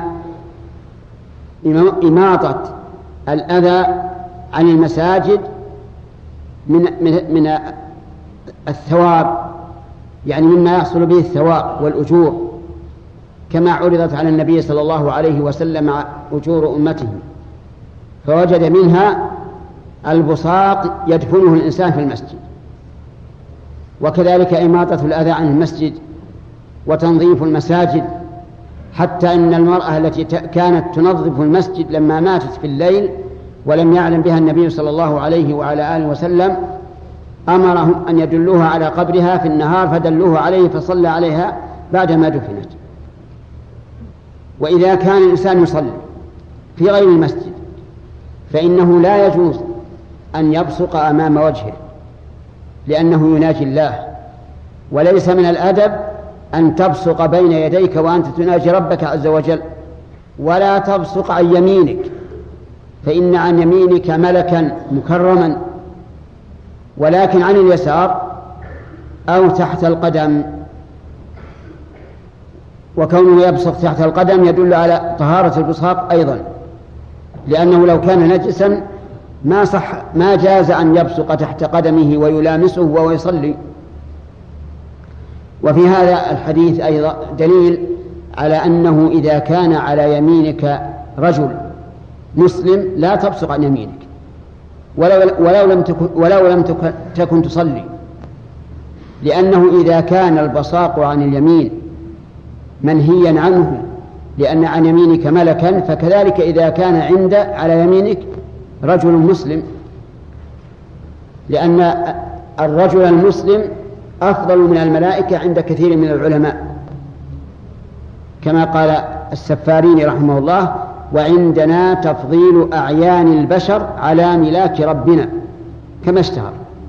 إماطة الأذى عن المساجد من من من الثواب، يعني مما يحصل به الثواب والأجور، كما عرضت على النبي صلى الله عليه وسلم أجور أمته، فوجد منها البصاق يدفنه الإنسان في المسجد. وكذلك إماطة الأذى عن المسجد وتنظيف المساجد، حتى أن المرأة التي كانت تنظف المسجد لما ماتت في الليل ولم يعلم بها النبي صلى الله عليه وعلى آله وسلم أمرهم أن يدلوها على قبرها في النهار، فدلوه عليه فصلى عليها بعدما دفنت. وإذا كان الإنسان يصلي في غير المسجد فإنه لا يجوز أن يبصق أمام وجهه لأنه يناجي الله، وليس من الأدب أن تبصق بين يديك وأنت تناجي ربك عز وجل. ولا تبصق عن يمينك، فإن عن يمينك ملكا مكرما، ولكن عن اليسار أو تحت القدم. وكونه يبصق تحت القدم يدل على طهارة البصاق أيضا، لأنه لو كان نجسا ما صح ما جاز أن يبصق تحت قدمه ويلامسه وهو يصلي. وفي هذا الحديث أيضا دليل على أنه إذا كان على يمينك رجل مسلم لا تبصق عن يمينك ولو, ولو لم تكن, ولو لم تكن, تكن تصلي، لأنه إذا كان البصاق عن اليمين منهيا عنه لأن عن يمينك ملكا، فكذلك إذا كان عند على يمينك رجل مسلم، لأن الرجل المسلم أفضل من الملائكة عند كثير من العلماء، كما قال السفاريني رحمه الله: وعندنا تفضيل أعيان البشر على ملاك ربنا، كما اشتهر.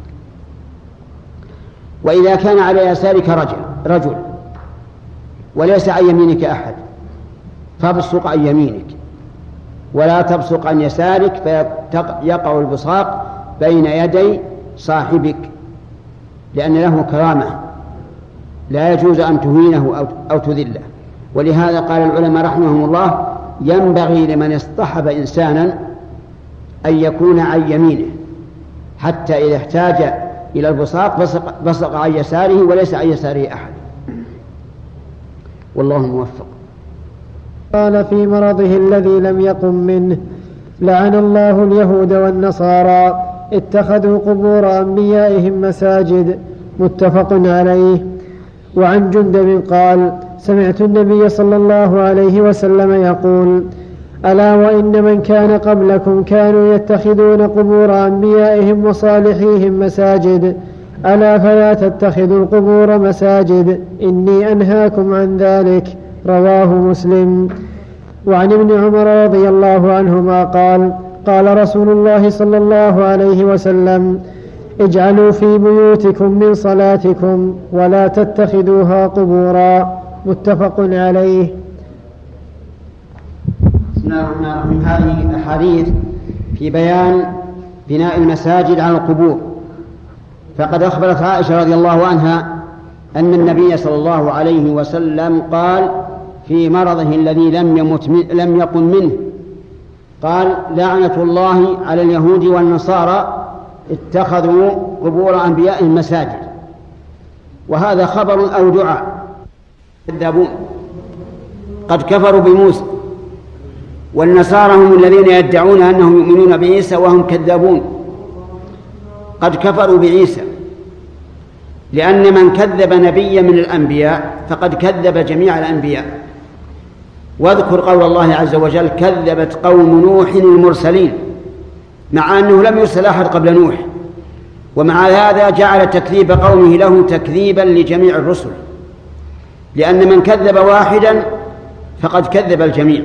وإذا كان على يسارك رجل, رجل وليس عن يمينك أحد فابصق عن يمينك، ولا تبصق عن يسارك فيقع البصاق بين يدي صاحبك، لأن له كرامة لا يجوز أن تهينه أو تذله. ولهذا قال العلماء رحمهم الله: ينبغي لمن اصطحب إنسانا أن يكون عن يمينه، حتى إذا احتاج إلى البصاق بصق, بصق عن يساره وليس عن يساره أحد. والله موفق. قال في مرضه الذي لم يقم منه: لعن الله اليهود والنصارى اتخذوا قبور أنبيائهم مساجد. متفق عليه. وعن جندب قال: سمعت النبي صلى الله عليه وسلم يقول: ألا وإن من كان قبلكم كانوا يتخذون قبور أنبيائهم وصالحيهم مساجد، ألا فلا تتخذوا القبور مساجد، إني أنهاكم عن ذلك. رواه مسلم. وعن ابن عمر رضي الله عنهما قال: قال رسول الله صلى الله عليه وسلم: اجعلوا في بيوتكم من صلاتكم ولا تتخذوها قبورا. متفق عليه. بسم الله الرحمن الرحيم. هذه أحاديث في بيان بناء المساجد على القبور. فقد أخبرت عائشة رضي الله عنها أن النبي صلى الله عليه وسلم قال في مرضه الذي لم يمت لم يقم منه، قال: لعنة الله على اليهود والنصارى اتخذوا قبور أنبيائهم مساجد. وهذا خبر أو دعاء. كذابون قد كفروا بموسى، والنصارى هم الذين يدعون أنهم يؤمنون بعيسى وهم كذابون. قد كفروا بعيسى، لأن من كذب نبيا من الأنبياء فقد كذب جميع الأنبياء. واذكر قول الله عز وجل: كذبت قوم نوح المرسلين، مع أنه لم يرسل أحد قبل نوح، ومع هذا جعل تكذيب قومه له تكذيبا لجميع الرسل، لأن من كذب واحدا فقد كذب الجميع،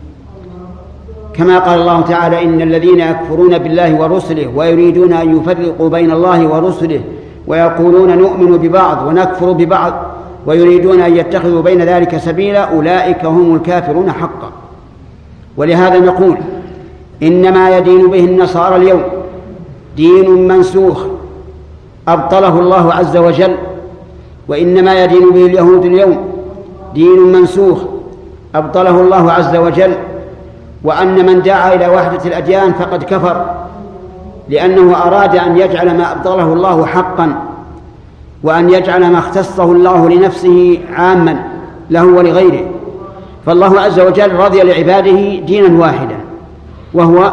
كما قال الله تعالى: إن الذين يكفرون بالله ورسله ويريدون أن يفرقوا بين الله ورسله ويقولون نؤمن ببعض ونكفر ببعض ويريدون أن يتخذوا بين ذلك سبيلا أولئك هم الكافرون حقا. ولهذا نقول: إنما يدين به النصارى اليوم دين منسوخ أبطله الله عز وجل، وإنما يدين به اليهود اليوم دين منسوخ أبطله الله عز وجل. وأن من دعا إلى وحدة الأديان فقد كفر، لأنه أراد أن يجعل ما أبطله الله حقا، وأن يجعل ما اختصه الله لنفسه عاما له ولغيره. فالله عز وجل رضي لعباده دينا واحدا وهو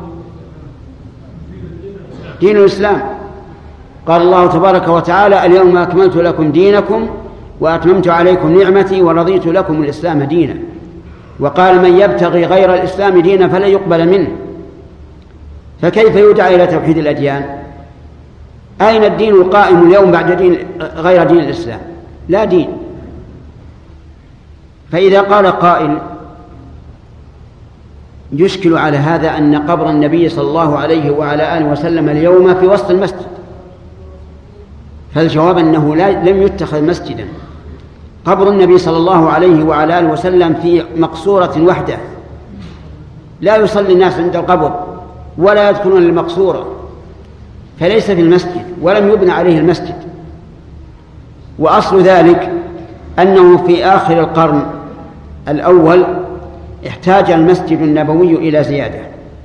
دين الإسلام. قال الله تبارك وتعالى: اليوم أكملت لكم دينكم وأتممت عليكم نعمتي ورضيت لكم الإسلام دينا. وقال: من يبتغي غير الإسلام دينا فلن يقبل منه. فكيف يدعى إلى توحيد الأديان؟ أين الدين القائم اليوم بعد دين غير دين الإسلام؟ لا دين. فإذا قال قائل: يشكل على هذا أن قبر النبي صلى الله عليه وعلى آله وسلم اليوم في وسط المسجد، فالجواب أنه لم يتخذ مسجدا. قبر النبي صلى الله عليه وعلى آله وسلم في مقصورة وحده، لا يصلي الناس عند القبر ولا يدخلون المقصورة، فليس في المسجد ولم يبنى عليه المسجد. وأصل ذلك أنه في آخر القرن الأول احتاج المسجد النبوي إلى زيادة،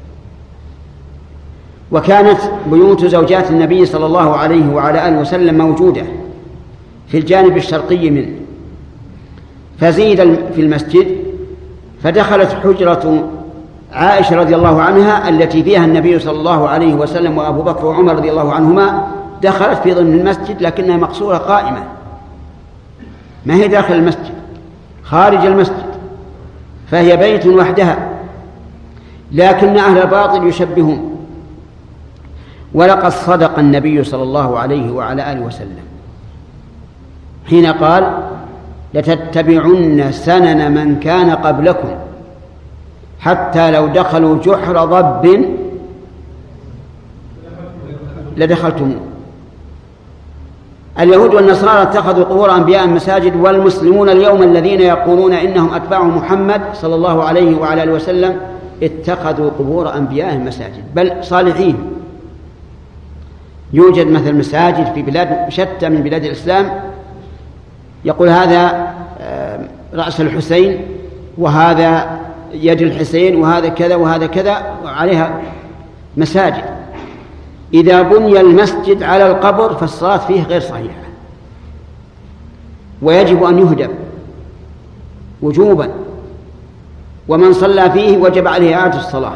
وكانت بيوت زوجات النبي صلى الله عليه وعلى آله وسلم موجودة في الجانب الشرقي منه، فزيد في المسجد، فدخلت حجرة عائشة رضي الله عنها التي فيها النبي صلى الله عليه وسلم وأبو بكر وعمر رضي الله عنهما، دخلت في ضمن المسجد لكنها مقصورة قائمة، ما هي داخل المسجد، خارج المسجد، فهي بيت وحدها. لكن أهل الباطل يشبهون. ولقد صدق النبي صلى الله عليه وعلى آله وسلم حين قال: لتتبعن سنن من كان قبلكم حتى لو دخلوا جحر ضب لدخلتموه. اليهود والنصارى اتخذوا قبور أنبياء مساجد، والمسلمون اليوم الذين يقولون إنهم أتباع محمد صلى الله عليه وعلى آله وسلم اتخذوا قبور أنبياء مساجد، بل صالحين. يوجد مثل مساجد في بلاد شتى من بلاد الإسلام، يقول هذا رأس الحسين، وهذا يد الحسين، وهذا كذا وهذا كذا، وعليها مساجد. إذا بني المسجد على القبر فالصلاة فيه غير صحيحة، ويجب أن يهدم وجوبا، ومن صلى فيه وجب عليه إعادة الصلاة،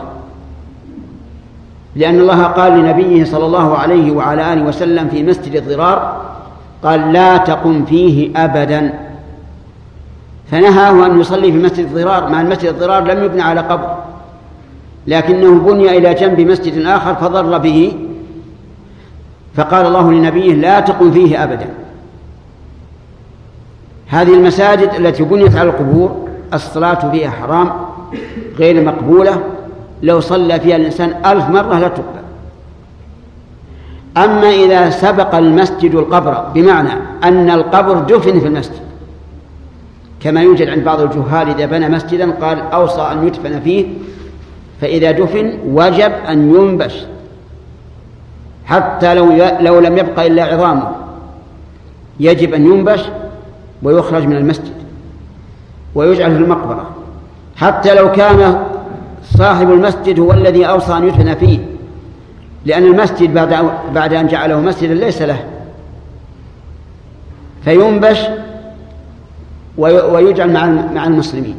لأن الله قال لنبيه صلى الله عليه وعلى آله وسلم في مسجد الضرار، قال: لا تقم فيه أبدا، فنهاه أن يصلي في مسجد الضرار، مع المسجد الضرار لم يبنى على قبر، لكنه بني إلى جنب مسجد آخر فضر به، فقال الله لنبيه: لا تقم فيه أبدا. هذه المساجد التي بنيت على القبور الصلاة فيها حرام غير مقبولة، لو صلى فيها الإنسان ألف مرة لا تقبل. أما إذا سبق المسجد القبر، بمعنى أن القبر دفن في المسجد، كما يوجد عند بعض الجهال إذا بنى مسجدا قال أوصى أن يدفن فيه، فإذا دفن وجب أن ينبش حتى لو لو لم يبقى إلا عظامه، يجب أن ينبش ويخرج من المسجد ويجعل في المقبرة، حتى لو كان صاحب المسجد هو الذي أوصى أن يدفن فيه، لأن المسجد بعد بعد أن جعله مسجدا ليس له، فينبش ويجعل مع مع المسلمين.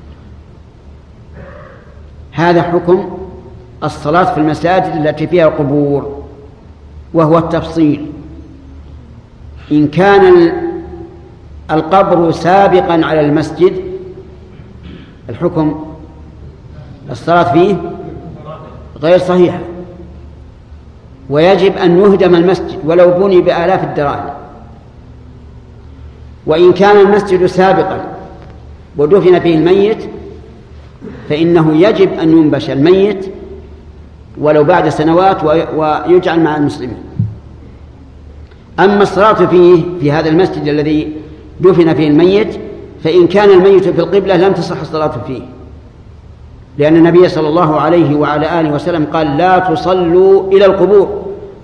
هذا حكم الصلاة في المساجد التي فيها قبور، وهو التفصيل. إن كان القبر سابقا على المسجد الحكم الصلاة فيه غير صحيحة، ويجب أن يهدم المسجد ولو بني بآلاف الدراهم. وإن كان المسجد سابقا ودفن فيه الميت فإنه يجب أن ينبش الميت ولو بعد سنوات ويجعل مع المسلمين. أما الصلاة فيه في هذا المسجد الذي دفن فيه الميت، فإن كان الميت في القبلة لم تصح الصلاة فيه، لأن النبي صلى الله عليه وعلى آله وسلم قال: لا تصلوا إلى القبور.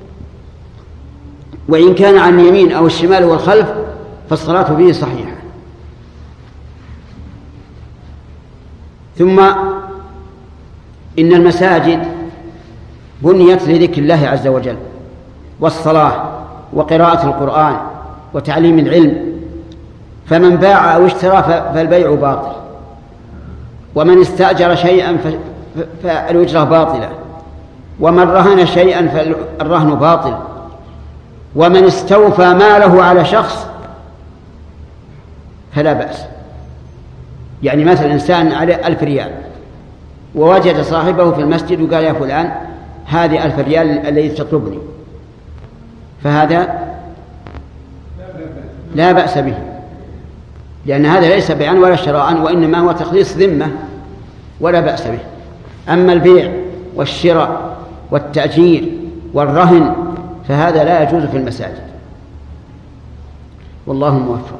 وإن كان عن اليمين أو الشمال والخلف فالصلاة فيه صحيحة. ثم إن المساجد بنيت لذكر الله عز وجل والصلاة وقراءة القرآن وتعليم العلم، فمن باع أو اشترى فالبيع باطل، ومن استأجر شيئا فالأجرة باطلة، ومن رهن شيئا فالرهن باطل، ومن استوفى ماله على شخص فلا بأس. يعني مثلا إنسان عليه ألف ريال ووجد صاحبه في المسجد وقال: يا فلان هذه ألف ريال الذي تطلبني، فهذا لا بأس به، لأن هذا ليس بيعا ولا شراء، وإنما هو تخليص ذمة ولا بأس به. أما البيع والشراء والتأجير والرهن فهذا لا يجوز في المساجد، والله موفق.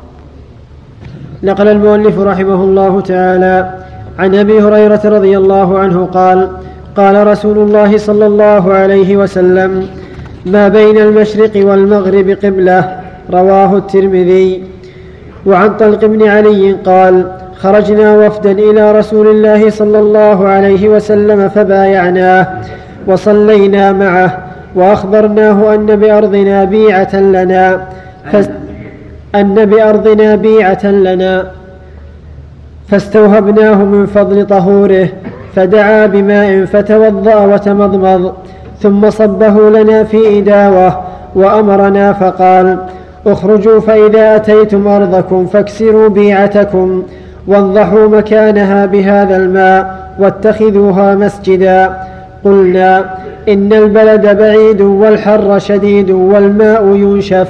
نقل المؤلف رحمه الله تعالى عن أبي هريرة رضي الله عنه قال: قال رسول الله صلى الله عليه وسلم: ما بين المشرق والمغرب قبلة. رواه الترمذي. وعن طلق بن علي قال: خرجنا وفدا إلى رسول الله صلى الله عليه وسلم فبايعناه وصلينا معه وأخبرناه أن بأرضنا بيعة لنا أن بأرضنا بيعة لنا فاستوهبناه من فضل طهوره، فدعا بماء فتوضأ وتمضمض ثم صبه لنا في إداوة وأمرنا فقال: اخرجوا فإذا أتيتم أرضكم فاكسروا بيعتكم وانضحوا مكانها بهذا الماء واتخذوها مسجدا. قلنا: إن البلد بعيد والحر شديد والماء ينشف.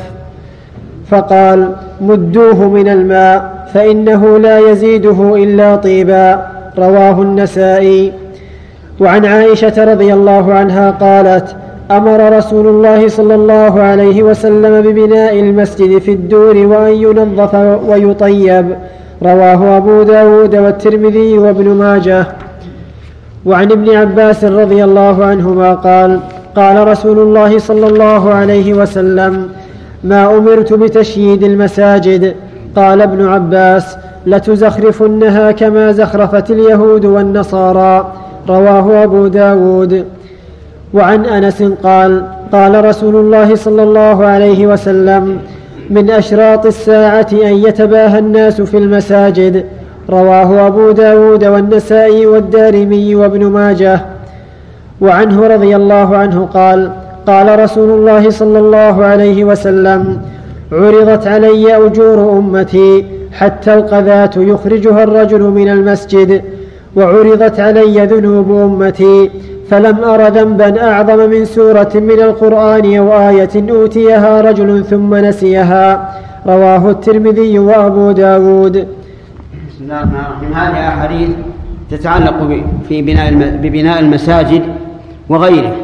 فقال: مدوه من الماء فإنه لا يزيده إلا طيبا. رواه النسائي. وعن عائشة رضي الله عنها قالت: أمر رسول الله صلى الله عليه وسلم ببناء المسجد في الدور وأن ينظف ويطيب. رواه أبو داود والترمذي وابن ماجه. وعن ابن عباس رضي الله عنهما قال: قال رسول الله صلى الله عليه وسلم: ما أمرت بتشييد المساجد. قال ابن عباس: لتزخرفنها كما زخرفت اليهود والنصارى. رواه أبو داود. وعن أنس قال: قال رسول الله صلى الله عليه وسلم: من أشراط الساعة أن يتباهى الناس في المساجد. رواه أبو داود والنسائي والدارمي وابن ماجه. وعنه رضي الله عنه قال: قال رسول الله صلى الله عليه وسلم: عرضت علي أجور أمتي حتى القذاة يخرجها الرجل من المسجد، وعرضت علي ذنوب أمتي فلم أر ذنبا أعظم من سورة من القرآن أو آية أوتيها رجل ثم نسيها. رواه الترمذي وأبو داود. بسم الله الرحمن الرحيم. هذه أحاديث تتعلق في بناء ببناء المساجد وغيره،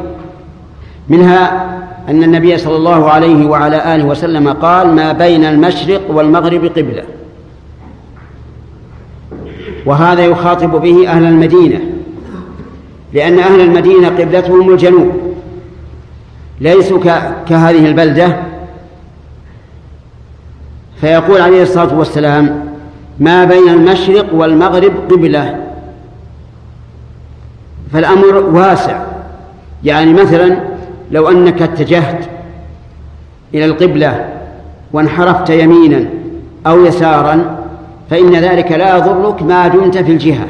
منها أن النبي صلى الله عليه وعلى آله وسلم قال: ما بين المشرق والمغرب قبلة. وهذا يخاطب به أهل المدينة، لأن أهل المدينة قبلتهم الجنوب، ليسوا كهذه البلدة. فيقول عليه الصلاة والسلام: ما بين المشرق والمغرب قبلة. فالأمر واسع، يعني مثلا لو أنك اتجهت إلى القبلة وانحرفت يمينا أو يسارا فإن ذلك لا يضرك ما دمت في الجهة.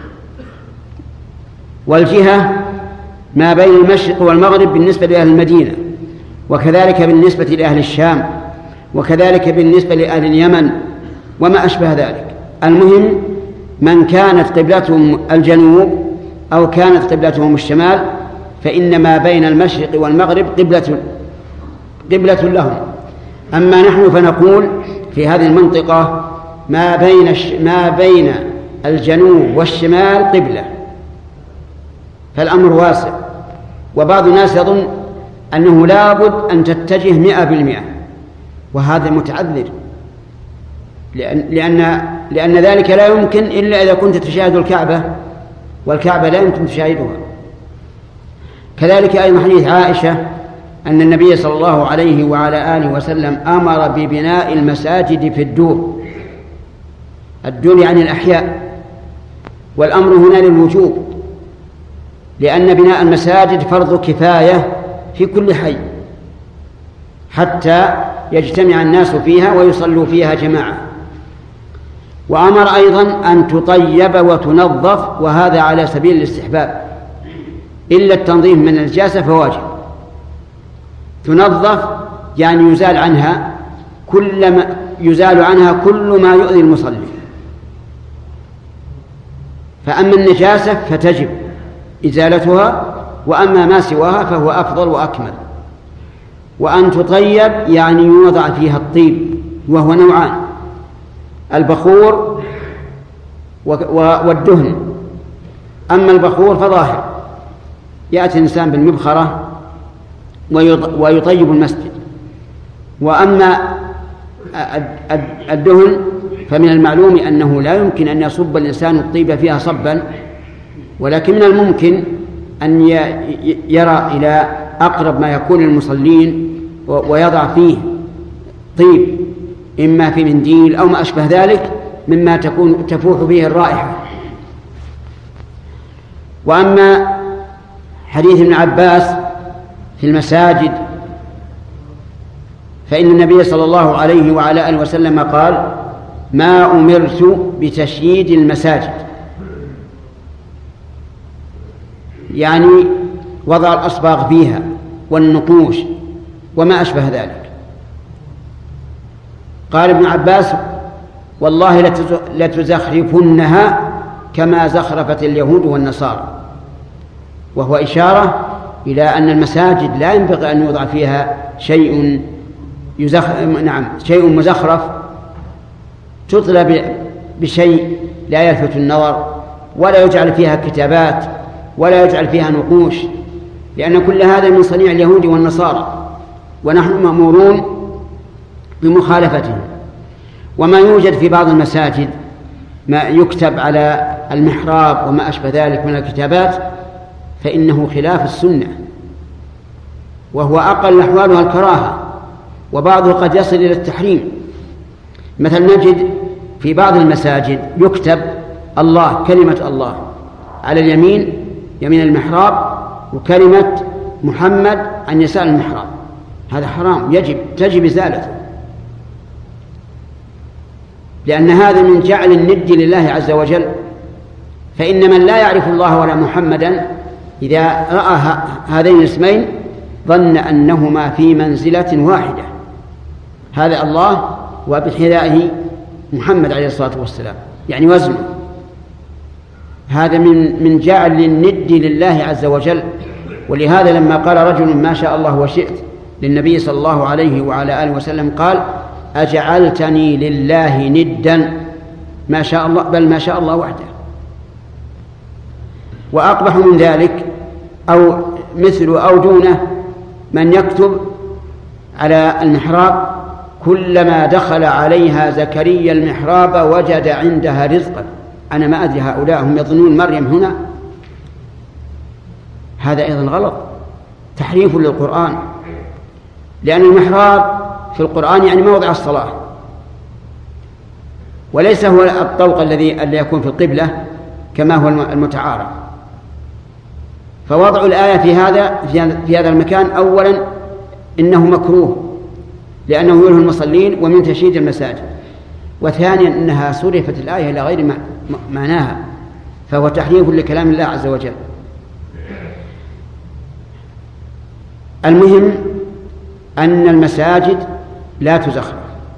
والجهة ما بين المشرق والمغرب بالنسبة لأهل المدينة، وكذلك بالنسبة لأهل الشام، وكذلك بالنسبة لأهل اليمن وما أشبه ذلك. المهم من كانت قبلتهم الجنوب أو كانت قبلتهم الشمال فإن ما بين المشرق والمغرب قبلة قبلة لهم. أما نحن فنقول في هذه المنطقة ما بين ما بين الجنوب والشمال قبلة، فالأمر واسع. وبعض الناس يظن أنه لابد أن تتجه مئة بالمئة، وهذا متعذر، لأن, لأن, لأن ذلك لا يمكن إلا إذا كنت تشاهد الكعبة، والكعبة لا يمكن تشاهدها. كذلك أيضا حديث عائشة أن النبي صلى الله عليه وعلى آله وسلم أمر ببناء المساجد في الدور. الدور يعني الأحياء، والأمر هنا للوجوب، لأن بناء المساجد فرض كفاية في كل حي حتى يجتمع الناس فيها ويصلوا فيها جماعة. وأمر أيضا أن تطيب وتنظف، وهذا على سبيل الاستحباب، إلا التنظيف من النجاسة فواجب. تنظف يعني يزال عنها كل ما يزال عنها كل ما يؤذي المصلي. فأما النجاسة فتجب إزالتها، وأما ما سواها فهو أفضل وأكمل. وأن تطيب يعني يوضع فيها الطيب، وهو نوعان: البخور والدهن. أما البخور فظاهر، يأتي الإنسان بالمبخرة ويطيب المسجد. وأما الدهن فمن المعلوم أنه لا يمكن أن يصب الإنسان الطيب فيها صبا، ولكن من الممكن أن يرى إلى أقرب ما يكون للمصلين ويضع فيه طيب، إما في منديل أو ما أشبه ذلك مما تكون تفوح به الرائحة. وأما حديث ابن عباس في المساجد فإن النبي صلى الله عليه وعلى آله وسلم قال: ما أمرت بتشييد المساجد، يعني وضع الأصباغ فيها والنقوش وما أشبه ذلك. قال ابن عباس: والله لتزخرفنها كما زخرفت اليهود والنصارى، وهو إشارة إلى أن المساجد لا ينبغي أن يوضع فيها شيء يزخ... نعم شيء مزخرف تطلب بشيء لا يلفت النظر، ولا يجعل فيها كتابات ولا يجعل فيها نقوش، لأن كل هذا من صنيع اليهود والنصارى ونحن مأمورون بمخالفتهم. وما يوجد في بعض المساجد ما يكتب على المحراب وما أشبه ذلك من الكتابات فإنه خلاف السنة، وهو أقل أحوالها الكراهة، وبعضه قد يصل إلى التحريم. مثل نجد في بعض المساجد يكتب الله، كلمة الله على اليمين يمين المحراب، وكلمة محمد عن يسار المحراب. هذا حرام، يجب تجب إزالته، لأن هذا من جعل الند لله عز وجل. فإن من لا يعرف الله ولا محمدا إذا رأى هذين الاسمين ظن أنهما في منزلة واحدة، هذا الله وبحذائه محمد عليه الصلاة والسلام، يعني وزنه. هذا من من جعل الند لله عز وجل. ولهذا لما قال رجل ما شاء الله وشئت للنبي صلى الله عليه وعلى آله وسلم قال: أجعلتني لله ندا ما شاء الله، بل ما شاء الله وحده. وأقبح من ذلك أو مثل أو دونه من يكتب على المحراب: كلما دخل عليها زكريا المحراب وجد عندها رزقا. أنا ما أدري هؤلاء هم يظنون مريم هنا؟ هذا أيضا غلط، تحريف للقرآن، لأن المحراب في القرآن يعني موضع الصلاة، وليس هو الطوق الذي اللي يكون في القبلة كما هو المتعارف. فوضع الآية في هذا في هذا المكان أولا إنه مكروه لأنه يلهي المصلين ومن تشييد المساجد، وثانيا إنها صرفت الآية إلى غير معناها، فهو تحريف لكلام الله عز وجل. المهم أن المساجد لا تزخرف.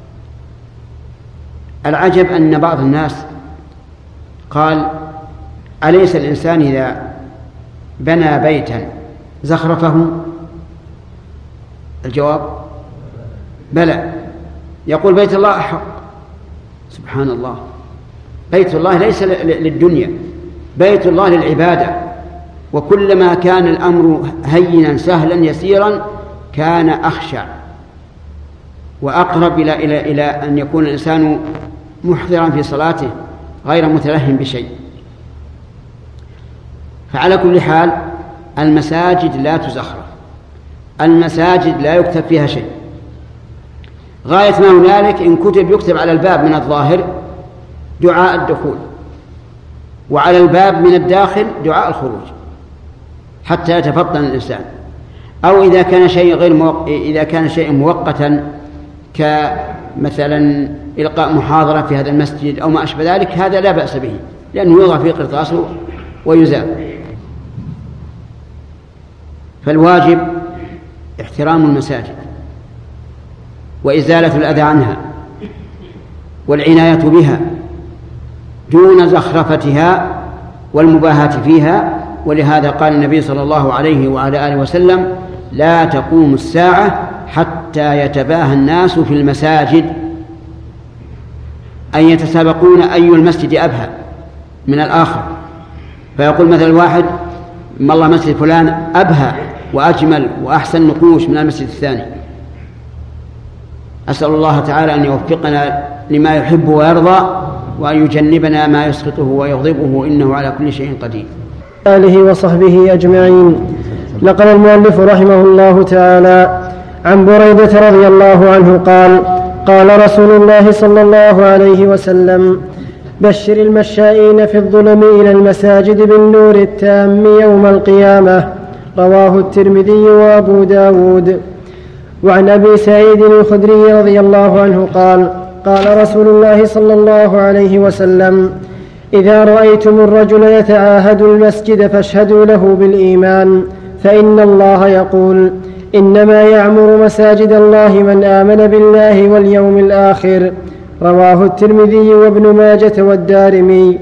العجب أن بعض الناس قال: أليس الإنسان إذا بنى بيتا زخرفه؟ الجواب: بلى. يقول: بيت الله أحق. سبحان الله، بيت الله ليس للدنيا، بيت الله للعبادة، وكلما كان الأمر هينا سهلا يسيرا كان أخشع وأقرب إلى, إلى, إلى أن يكون الإنسان محضرا في صلاته غير متلهم بشيء. فعلى كل حال المساجد لا تزخرف، المساجد لا يكتب فيها شيء. غاية ما هنالك إن كتب يكتب على الباب من الظاهر دعاء الدخول، وعلى الباب من الداخل دعاء الخروج حتى يتفطن الإنسان. أو إذا كان شيء غير موق... إذا كان شيء مؤقتا كمثلا إلقاء محاضرة في هذا المسجد أو ما أشبه ذلك، هذا لا بأس به لأنه يوضع في قرطاسه ويزال. فالواجب احترام المساجد وإزالة الأذى عنها والعناية بها دون زخرفتها والمباهاة فيها. ولهذا قال النبي صلى الله عليه وعلى آله وسلم: لا تقوم الساعة حتى يتباهى الناس في المساجد، أن يتسابقون أي المسجد أبهى من الآخر. فيقول مثل الواحد ما الله مسجد فلان أبهى وأجمل وأحسن نقوش من المسجد الثاني. أسأل الله تعالى أن يوفقنا لما يحب ويرضى وأن يجنبنا ما يسخطه ويغضبه إنه على كل شيء قدير. آله وصحبه أجمعين. نقل المؤلف رحمه الله تعالى عن بريدة رضي الله عنه قال قال رسول الله صلى الله عليه وسلم بشر المشائين في الظلم إلى المساجد بالنور التام يوم القيامة. رواه الترمذي وأبو داود. وعن أبي سعيد الخدري رضي الله عنه قال قال رسول الله صلى الله عليه وسلم إذا رأيتم الرجل يتعاهد المسجد فاشهدوا له بالإيمان فإن الله يقول إنما يعمر مساجد الله من آمن بالله واليوم الآخر. رواه الترمذي وابن ماجة والدارمي.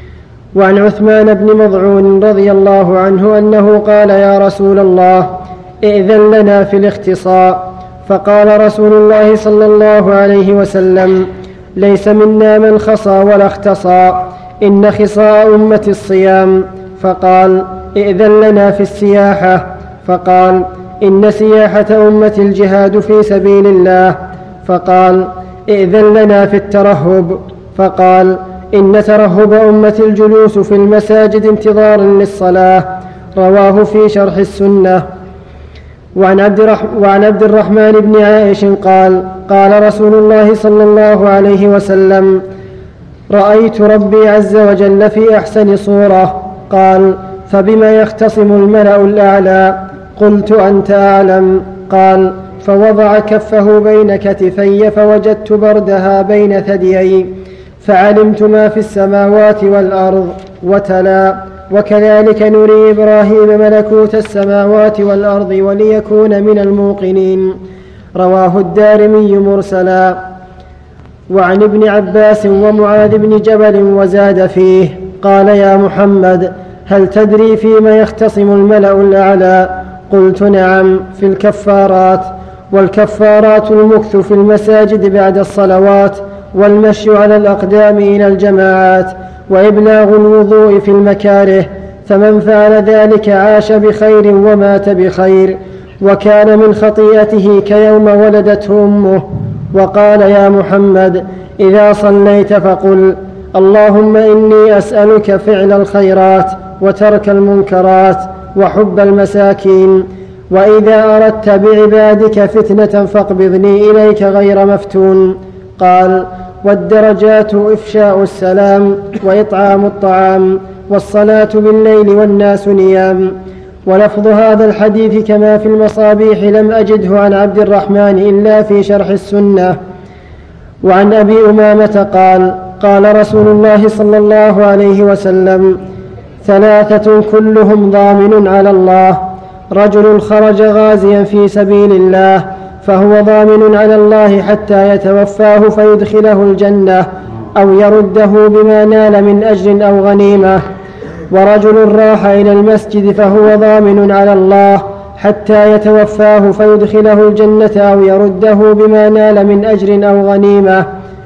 وعن عثمان بن مضعون رضي الله عنه أنه قال يا رسول الله ائذن لنا في الاختصاء. فقال رسول الله صلى الله عليه وسلم ليس منا من خصى ولا اختصى إن خصاء أمة الصيام. فقال ائذن لنا في السياحة. فقال إن سياحة أمة الجهاد في سبيل الله. فقال ائذن لنا في الترهب. فقال إن ترهب أمة الجلوس في المساجد انتظارا للصلاة. رواه في شرح السنة. وعن عبد, الرح... وعن عبد الرحمن بن عائش قال قال رسول الله صلى الله عليه وسلم رأيت ربي عز وجل في أحسن صورة. قال فبما يختصم الملأ الأعلى؟ قلت أنت أعلم. قال فوضع كفه بين كتفي فوجدت بردها بين ثديي فعلمت ما في السماوات والأرض. وتلا وكذلك نري إبراهيم ملكوت السماوات والأرض وليكون من الموقنين. رواه الدارمي مرسلا. وعن ابن عباس ومعاذ بن جبل وزاد فيه قال يا محمد هل تدري فيما يختصم الملأ الأعلى؟ قلت نعم في الكفارات. والكفارات المكث في المساجد بعد الصلوات والمشي على الأقدام إلى الجماعات وإبلاغ الوضوء في المكاره. فمن فعل ذلك عاش بخير ومات بخير وكان من خطيئته كيوم ولدته أمه. وقال يا محمد إذا صليت فقل اللهم إني أسألك فعل الخيرات وترك المنكرات وحب المساكين وإذا أردت بعبادك فتنة فاقبضني إليك غير مفتون. قال والدرجات إفشاء السلام وإطعام الطعام والصلاة بالليل والناس نيام. ولفظ هذا الحديث كما في المصابيح لم أجده عن عبد الرحمن إلا في شرح السنة. وعن أبي أمامة قال قال رسول الله صلى الله عليه وسلم ثلاثة كلهم ضامن على الله: رجل خرج غازيا في سبيل الله فهو ضامن على الله حتى يتوفاه فيدخله الجنة أو يرده بما نال من أجر أو غنيمة. ورجل راح إلى المسجد فهو ضامن على الله حتى يتوفاه فيدخله الجنة أو يرده بما نال من أجر أو غنيمة.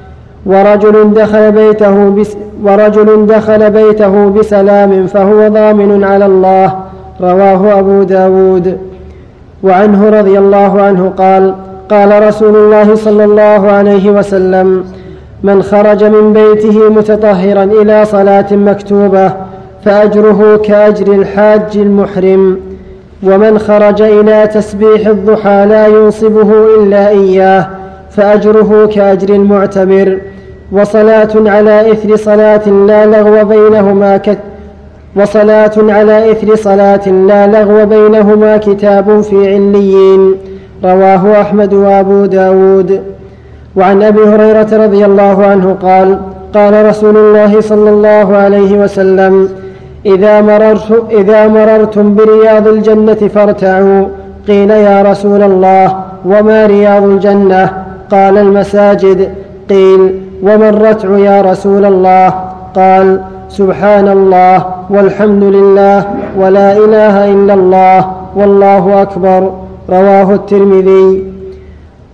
ورجل دخل بيته بس ورجل دخل بيته بسلام فهو ضامن على الله. رواه أبو داود. وعنه رضي الله عنه قال قال رسول الله صلى الله عليه وسلم: من خرج من بيته متطهرا إلى صلاة مكتوبة فأجره كأجر الحاج المحرم، ومن خرج إلى تسبيح الضحى لا ينصبه إلا إياه فأجره كأجر المعتمر. وصلاة على إثر صلاة لا لغو بينهما كت وصلاة على إثر صلاة لا لغو بينهما كتاب في عليين. رواه أحمد وأبو داود. وعن أبي هريرة رضي الله عنه قال قال رسول الله صلى الله عليه وسلم: إذا, مررت إذا مررتم برياض الجنة فارتعوا. قيل: يا رسول الله وما رياض الجنة؟ قال: المساجد. قيل: وما الرتع يا رسول الله؟ قال: سبحان الله والحمد لله ولا إله إلا الله والله أكبر. رواه الترمذي.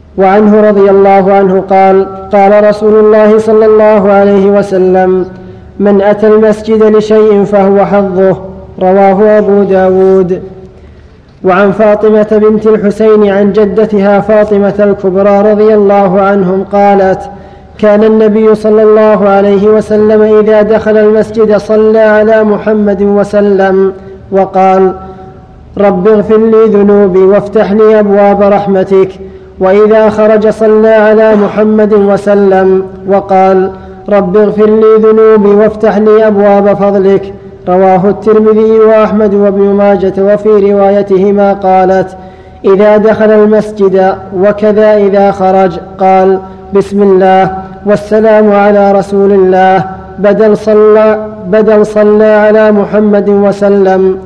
وعنه رضي الله عنه قال قال رسول الله صلى الله عليه وسلم: من أتى المسجد لشيء فهو حظه. رواه أبو داود. وعن فاطمة بنت الحسين عن جدتها فاطمة الكبرى رضي الله عنهم قالت: كان النبي صلى الله عليه وسلم إذا دخل المسجد صلى على محمد وسلم وقال: رب اغفر لي ذنوبي وافتح لي أبواب رحمتك. وإذا خرج صلى على محمد وسلم وقال: رب اغفر لي ذنوبي وافتح لي أبواب فضلك. رواه الترمذي وأحمد وابن ماجة. وفي روايتهما قالت: إذا دخل المسجد وكذا إذا خرج قال: بسم الله والسلام على رسول الله، بدل صلى, بدل صلى على محمد وسلم.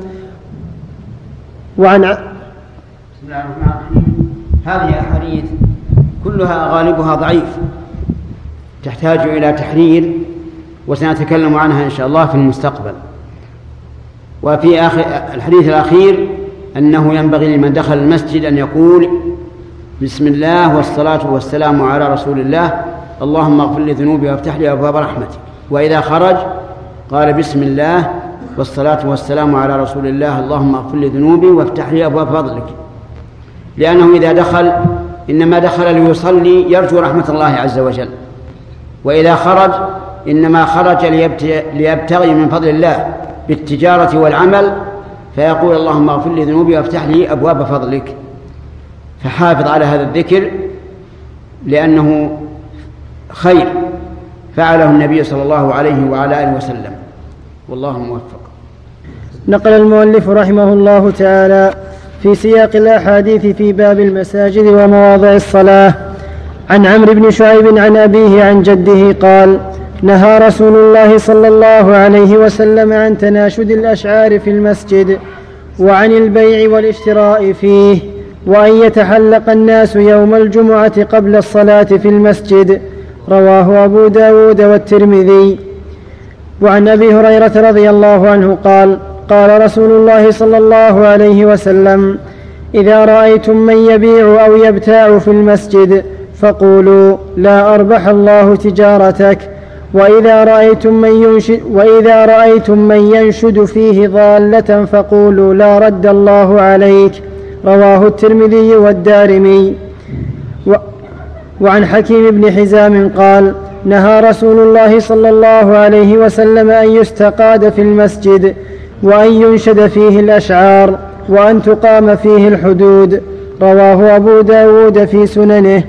وعن بسم الله الرحمن الرحيم. هذه أحاديث كلها غالبها ضعيف تحتاج إلى تحرير، وسنتكلم عنها إن شاء الله في المستقبل. وفي آخر الحديث الأخير أنه ينبغي لمن دخل المسجد أن يقول: بسم الله والصلاة والسلام على رسول الله، اللهم اغفر لي ذنوبي وافتح لي أبواب رحمتك. وإذا خرج قال: بسم الله والصلاة والسلام على رسول الله، اللهم اغفر لي ذنوبي وافتح لي أبواب فضلك. لأنه إذا دخل إنما دخل ليصلي يرجو رحمة الله عز وجل، وإذا خرج إنما خرج ليبتغي من فضل الله بالتجارة والعمل، فيقول: اللهم اغفر لي ذنوبي وافتح لي أبواب فضلك. فحافظ على هذا الذكر لأنه خير فعله النبي صلى الله عليه وعلى آله وسلم، والله موفق. نقل المؤلف رحمه الله تعالى في سياق الأحاديث في باب المساجد ومواضع الصلاة عن عمرو بن شعيب عن أبيه عن جده قال: نهى رسول الله صلى الله عليه وسلم عن تناشد الأشعار في المسجد، وعن البيع والاشتراء فيه، وأن يتحلق الناس يوم الجمعة قبل الصلاة في المسجد. رواه أبو داود والترمذي. وعن أبي هريرة رضي الله عنه قال: قال رسول الله صلى الله عليه وسلم: إذا رأيتم من يبيع أو يبتاع في المسجد فقولوا: لا أربح الله تجارتك. وإذا رأيتم من ينشد, وإذا رأيتم من ينشد فيه ضالة فقولوا: لا رد الله عليك. رواه الترمذي والدارمي. و وعن حكيم بن حزام قال: نهى رسول الله صلى الله عليه وسلم أن يستقاد في المسجد، وأن ينشد فيه الأشعار، وأن تقام فيه الحدود. رواه أبو داود في سننه.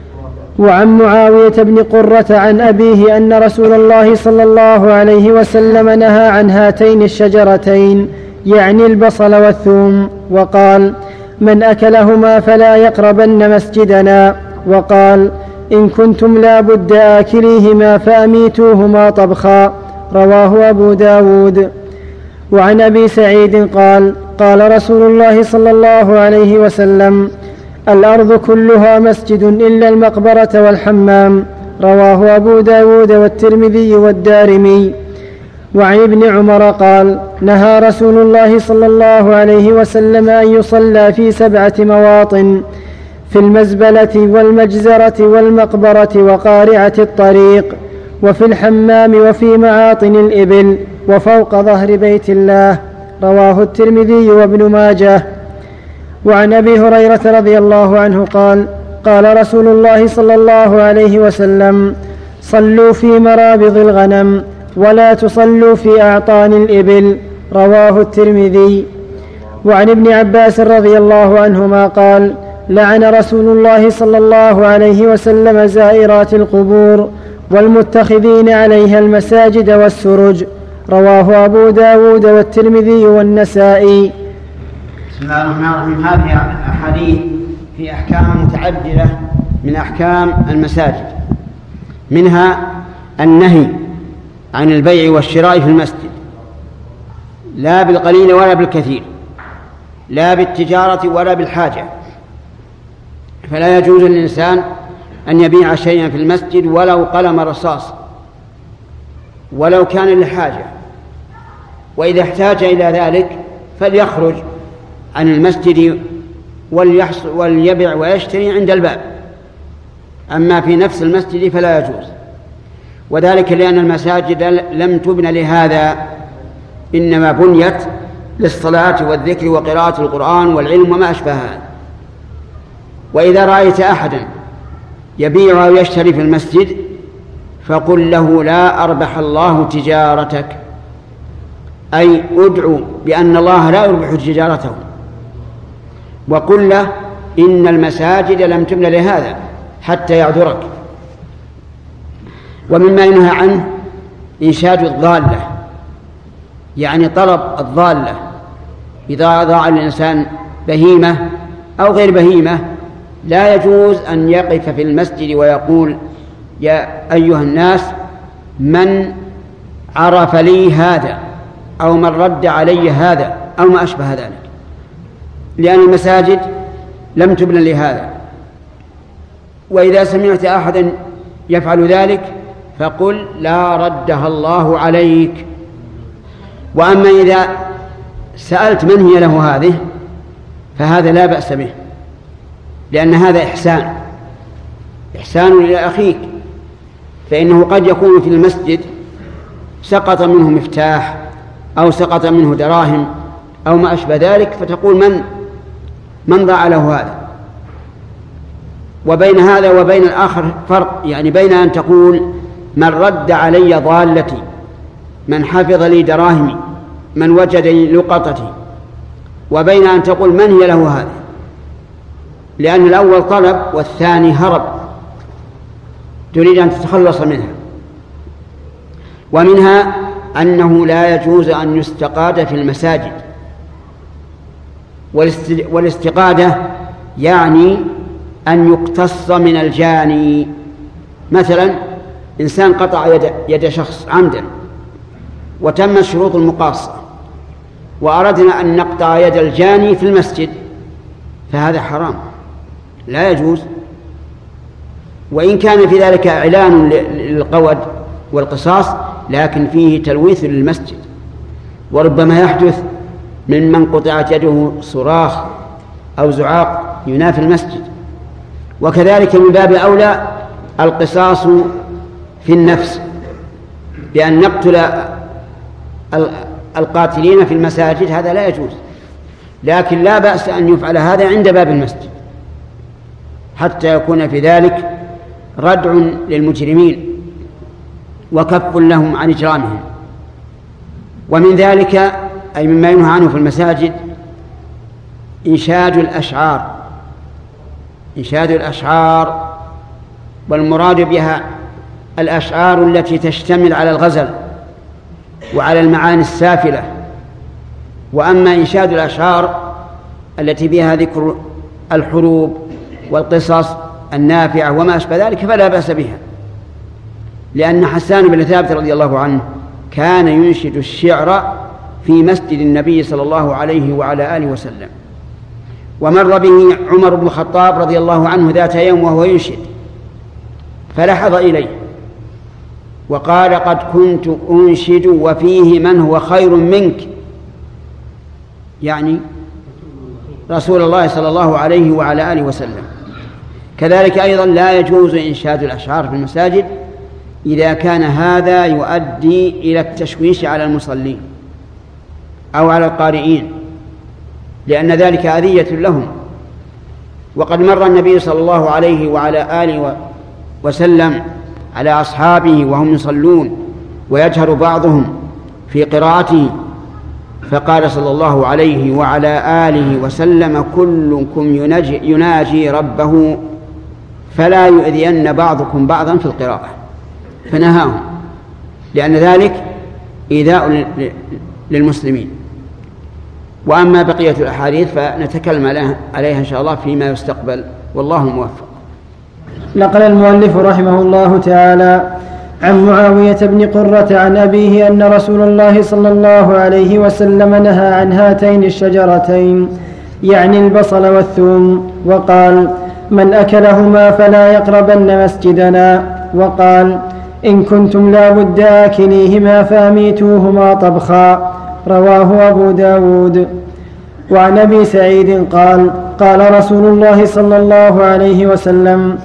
وعن معاوية بن قرة عن أبيه أن رسول الله صلى الله عليه وسلم نهى عن هاتين الشجرتين، يعني البصل والثوم، وقال: من أكلهما فلا يقربن مسجدنا. وقال: إن كنتم لا بد آكليهما فأميتوهما طبخا. رواه أبو داود. وعن أبي سعيد قال: قال رسول الله صلى الله عليه وسلم: الأرض كلها مسجد إلا المقبرة والحمام. رواه أبو داود والترمذي والدارمي. وعن ابن عمر قال: نهى رسول الله صلى الله عليه وسلم أن يصلى في سبعة مواطن: في المزبلة والمجزرة والمقبرة وقارعة الطريق، وفي الحمام، وفي معاطن الإبل، وفوق ظهر بيت الله. رواه الترمذي وابن ماجه. وعن أبي هريرة رضي الله عنه قال: قال رسول الله صلى الله عليه وسلم: صلوا في مرابض الغنم ولا تصلوا في أعطان الإبل. رواه الترمذي. وعن ابن عباس رضي الله عنهما قال: لعن رسول الله صلى الله عليه وسلم زائرات القبور والمتخذين عليها المساجد والسرج. رواه أبو داود والترمذي والنسائي. بسم الله الرحمن الرحيم. هذه أحاديث في أحكام متعددة من أحكام المساجد، منها النهي عن البيع والشراء في المسجد، لا بالقليل ولا بالكثير، لا بالتجارة ولا بالحاجة. فلا يجوز للإنسان أن يبيع شيئا في المسجد ولو قلم رصاص، ولو كان لحاجة، وإذا احتاج إلى ذلك فليخرج عن المسجد وليبيع ويشتري عند الباب، أما في نفس المسجد فلا يجوز. وذلك لأن المساجد لم تبن لهذا، إنما بنيت للصلاة والذكر وقراءة القرآن والعلم وما أشبه هذا. وإذا رأيت أحدا يبيع أو يشتري في المسجد فقل له لا أربح الله تجارتك، أي أدعو بأن الله لا يربح تجارته، وقل له إن المساجد لم تبن لهذا حتى يعذرك. ومما ينهى عنه إنشاد الضالة، يعني طلب الضالة. إذا ضاع الإنسان بهيمة أو غير بهيمة لا يجوز أن يقف في المسجد ويقول يا أيها الناس من عرف لي هذا أو من رد علي هذا أو ما أشبه ذلك، لأن المساجد لم تبن لهذا. وإذا سمعت أحدا يفعل ذلك فقل لا ردها الله عليك. وأما إذا سألت من هي له هذه فهذا لا بأس به، لأن هذا إحسان إحسان إلى أخيك، فإنه قد يكون في المسجد سقط منه مفتاح أو سقط منه دراهم أو ما أشبه ذلك، فتقول من من ضاع له هذا. وبين هذا وبين الآخر فرق، يعني بين أن تقول من رد علي ضالتي، من حفظ لي دراهمي، من وجد لي لقطتي، وبين أن تقول من هي له هذا، لأن الأول طلب والثاني هرب، تريد أن تتخلص منها. ومنها أنه لا يجوز أن يستقاد في المساجد، والاستقادة يعني أن يقتص من الجاني. مثلا إنسان قطع يد, يد شخص عمدا وتم شروط المقاصة، وأردنا أن نقطع يد الجاني في المسجد، فهذا حرام لا يجوز. وإن كان في ذلك إعلان للقود والقصاص لكن فيه تلويث للمسجد، وربما يحدث ممن قطعت يده صراخ أو زعاق ينافي المسجد. وكذلك من باب أولى القصاص في النفس، بأن نقتل القاتلين في المساجد، هذا لا يجوز، لكن لا بأس أن يفعل هذا عند باب المسجد حتى يكون في ذلك ردع للمجرمين وكف لهم عن إجرامهم. ومن ذلك أي مما ينهى عنه في المساجد إنشاد الأشعار إنشاد الأشعار والمراد بها الأشعار التي تشتمل على الغزل وعلى المعاني السافلة. وأما إنشاد الأشعار التي بها ذكر الحروب والقصص النافعة وما أشبه ذلك فلا بأس بها، لأن حسان بن ثابت رضي الله عنه كان ينشد الشعر في مسجد النبي صلى الله عليه وعلى آله وسلم. ومر به عمر بن الخطاب رضي الله عنه ذات يوم وهو ينشد، فلحظ إليه وقال قد كنت أنشد وفيه من هو خير منك، يعني رسول الله صلى الله عليه وعلى آله وسلم. كذلك أيضا لا يجوز إنشاد الأشعار في المساجد إذا كان هذا يؤدي إلى التشويش على المصلين أو على القارئين، لأن ذلك أذية لهم. وقد مر النبي صلى الله عليه وعلى آله وسلم على أصحابه وهم يصلون ويجهر بعضهم في قراءته، فقال صلى الله عليه وعلى آله وسلم كلكم يناجي ربه فلا يؤذين بعضكم بعضا في القراءة، فنهاهم، لأن ذلك إيذاء للمسلمين. وأما بقية الأحاديث فنتكلم عليها إن شاء الله فيما يستقبل، والله موفق. نقل المؤلف رحمه الله تعالى عن معاوية بن قرة عن أبيه أن رسول الله صلى الله عليه وسلم نهى عن هاتين الشجرتين، يعني البصل والثوم، وقال من أكلهما فلا يقربن مسجدنا، وقال إن كنتم لا بد آكليهما فأميتوهما طبخا، رواه أبو داود. وعن أبي سعيد قال قال رسول الله صلى الله عليه وسلم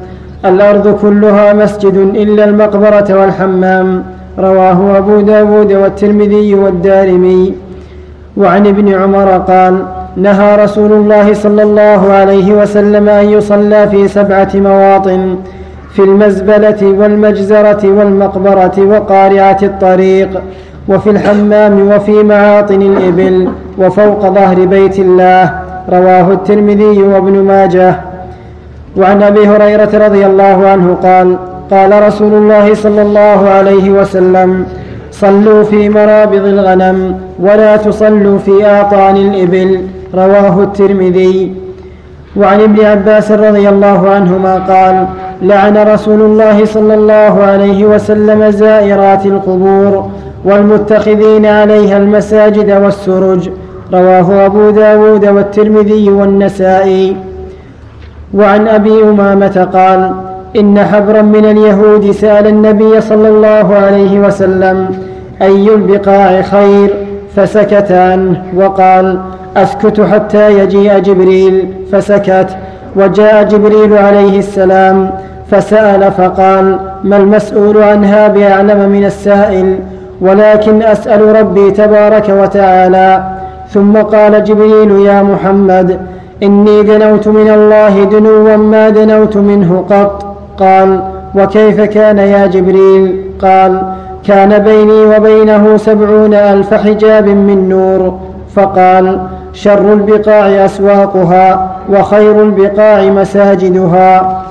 الأرض كلها مسجد إلا المقبرة والحمام. رواه أبو داود والترمذي والدارمي. وعن ابن عمر قال: نهى رسول الله صلى الله عليه وسلم أن يصلى في سبعة مواطن: في المزبلة والمجزرة والمقبرة وقارعة الطريق وفي الحمام وفي معاطن الإبل وفوق ظهر بيت الله. رواه الترمذي وابن ماجه. وعن أبي هريرة رضي الله عنه قال: قال رسول الله صلى الله عليه وسلم: صلوا في مرابض الغنم ولا تصلوا في آطان الإبل. رواه الترمذي. وعن ابن عباس رضي الله عنهما قال: لعن رسول الله صلى الله عليه وسلم زائرات القبور والمتخذين عليها المساجد والسرج. رواه أبو داود والترمذي والنسائي. وعن أبي أمامة قال: إن حبرا من اليهود سأل النبي صلى الله عليه وسلم: أي البقاع خير؟ فسكت عنه وقال: أسكت حتى يجيء جبريل. فسكت. وجاء جبريل عليه السلام فسأل فقال: ما المسؤول عنها بأعلم من السائل، ولكن أسأل ربي تبارك وتعالى. ثم قال جبريل: يا محمد، إني دنوت من الله دنوا ما دنوت منه قط. قال: وكيف كان يا جبريل؟ قال: كان بيني وبينه سبعون ألف حجاب من نور. فقال: شر البقاع أسواقها وخير البقاع مساجدها.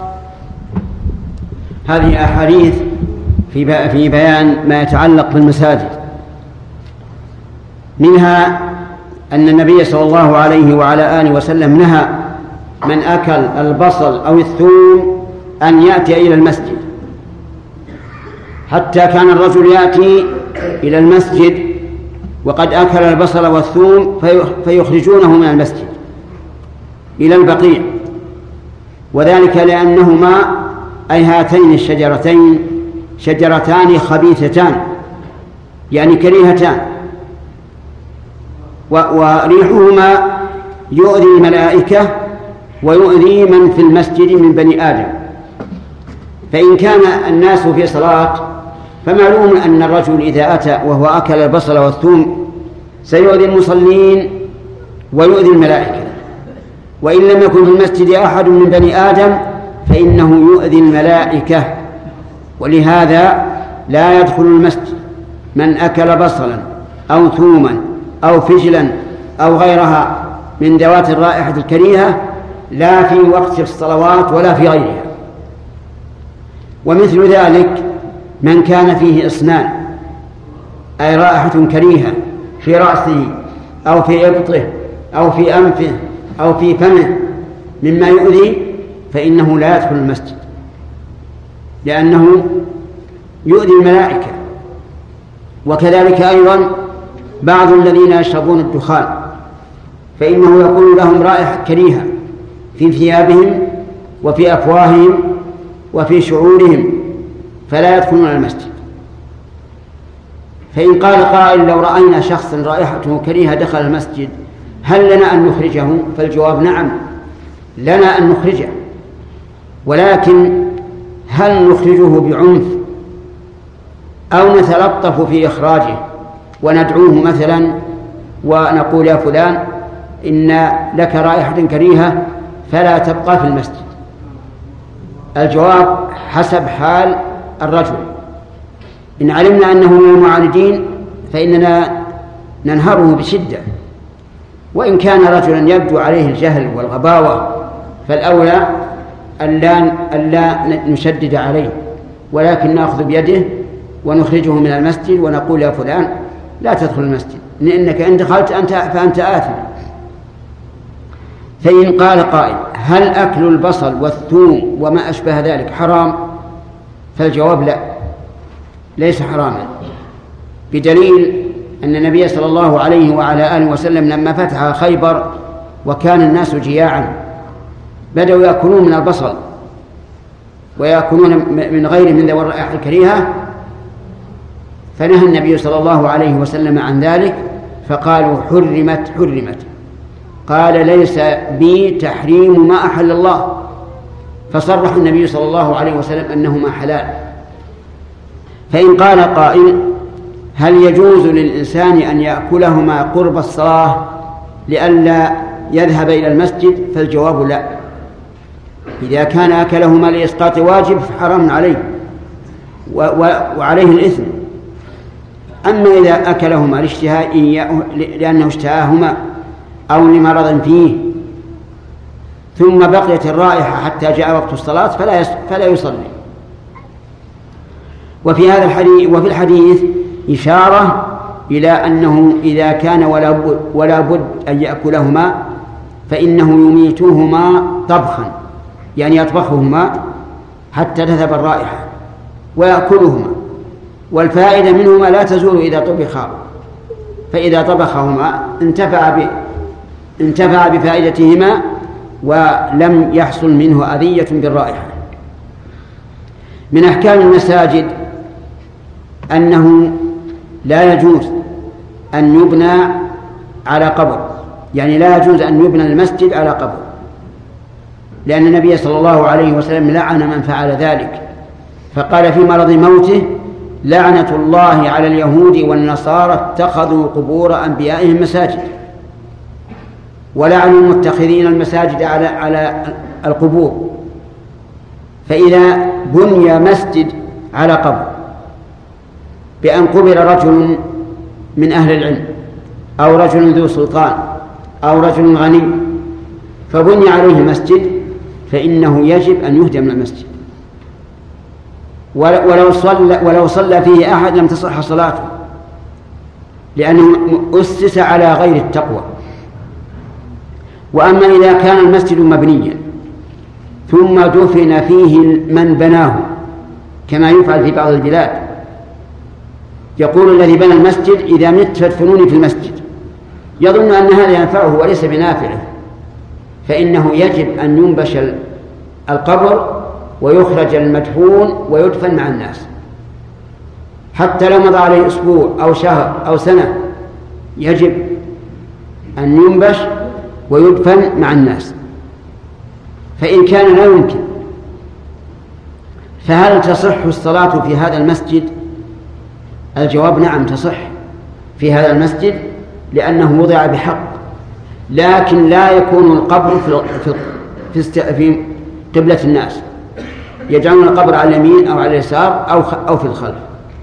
هذه أحاديث في بيان ما يتعلق بالمساجد، منها أن النبي صلى الله عليه وعلى آله وسلم نهى من أكل البصل أو الثوم أن يأتي إلى المسجد، حتى كان الرجل يأتي إلى المسجد وقد أكل البصل والثوم فيخرجونه من المسجد إلى البقيع، وذلك لأنهما أي هاتين الشجرتين شجرتان خبيثتان يعني كريهتان، وريحهما يؤذي الملائكة ويؤذي من في المسجد من بني آدم. فإن كان الناس في صلاة فمعلوم أن الرجل إذا أتى وهو أكل البصل والثوم سيؤذي المصلين ويؤذي الملائكة، وإن لم يكن في المسجد أحد من بني آدم فإنه يؤذي الملائكة. ولهذا لا يدخل المسجد من أكل بصلا أو ثوما أو فجلا أو غيرها من ذوات الرائحة الكريهة، لا في وقت الصلوات ولا في غيرها. ومثل ذلك من كان فيه إصنان أي رائحة كريهة في رأسه أو في إبطه أو في أنفه أو في فمه مما يؤذي فإنه لا يدخل المسجد، لأنه يؤذي الملائكة. وكذلك أيضا بعض الذين يشربون الدخان فإنه يكون لهم رائحة كريهة في ثيابهم وفي أفواههم وفي شعورهم فلا يدخلون المسجد. فإن قال قائل: لو رأينا شخصا رائحته كريهة دخل المسجد هل لنا أن نخرجه؟ فالجواب: نعم لنا أن نخرجه، ولكن هل نخرجه بعنف أو نتلطف في إخراجه وندعوه مثلا ونقول: يا فلان إن لك رائحة كريهة فلا تبقى في المسجد؟ الجواب: حسب حال الرجل. إن علمنا أنه من المعاندين فإننا ننهره بشدة، وإن كان رجلا يبدو عليه الجهل والغباوة فالأولى أن لا نشدد عليه، ولكن نأخذ بيده ونخرجه من المسجد ونقول: يا فلان لا تدخل المسجد لأنك إن دخلت أنت فأنت آثم. فإن قال قائل: هل أكل البصل والثوم وما أشبه ذلك حرام؟ فالجواب: لا، ليس حراما، بدليل أن النبي صلى الله عليه وعلى آله وسلم لما فتح خيبر وكان الناس جياعا بدأوا يأكلون من البصل ويأكلون من غير من ذوي الرائحة الكريهة، فنهى النبي صلى الله عليه وسلم عن ذلك فقالوا: حرمت حرمت. قال: ليس بي تحريم ما أحل الله، فصرح النبي صلى الله عليه وسلم أنهما حلال. فإن قال قائل: هل يجوز للإنسان أن يأكلهما قرب الصلاة لئلا يذهب إلى المسجد؟ فالجواب لا. إذا كان أكلهما لإسقاط واجب فحرام عليه وعليه الإثم. أما إذا أكلهما لاشتهاء لأنه اشتهاهما أو لمرض فيه ثم بقيت الرائحة حتى جاء وقت الصلاة فلا فلا يصلي. وفي هذا الحديث وفي الحديث إشارة إلى أنه إذا كان ولا بد أن يأكلهما فإنه يميتهما طبخا، يعني يطبخهما حتى تذهب الرائحة ويأكلهما، والفائدة منهما لا تزول إذا طبخا، فإذا طبخهما انتفع ب... انتفع بفائدتهما ولم يحصل منه أذية بالرائحة. من أحكام المساجد أنه لا يجوز أن يبنى على قبر، يعني لا يجوز أن يبنى المسجد على قبر، لأن النبي صلى الله عليه وسلم لعن من فعل ذلك، فقال في مرض موته: لعنة الله على اليهود والنصارى اتخذوا قبور أنبيائهم مساجد. ولعن المتخذين المساجد على على القبور. فإذا بني مسجد على قبر بأن قبر رجل من أهل العلم أو رجل ذو سلطان أو رجل غني فبني عليه مسجد فإنه يجب أن يهدم المسجد، ولو صلى ولو صلى فيه أحد لم تصح صلاته، لأنه أسس على غير التقوى. وأما إذا كان المسجد مبنيا ثم دفن فيه من بناه كما يفعل في بعض البلاد، يقول الذي بنى المسجد: إذا مت فادفنوني في المسجد، يظن أن هذا ينفعه وليس بنافعه، فإنه يجب أن ينبش القبر ويخرج المدفون ويدفن مع الناس، حتى لو مضى عليه أسبوع أو شهر أو سنة يجب أن ينبش ويدفن مع الناس. فإن كان لا يمكن فهل تصح الصلاة في هذا المسجد؟ الجواب: نعم تصح في هذا المسجد، لأنه وضع بحق، لكن لا يكون القبر في في في قبلة الناس، يجعلون القبر على اليمين أو على اليسار أو أو في الخلف،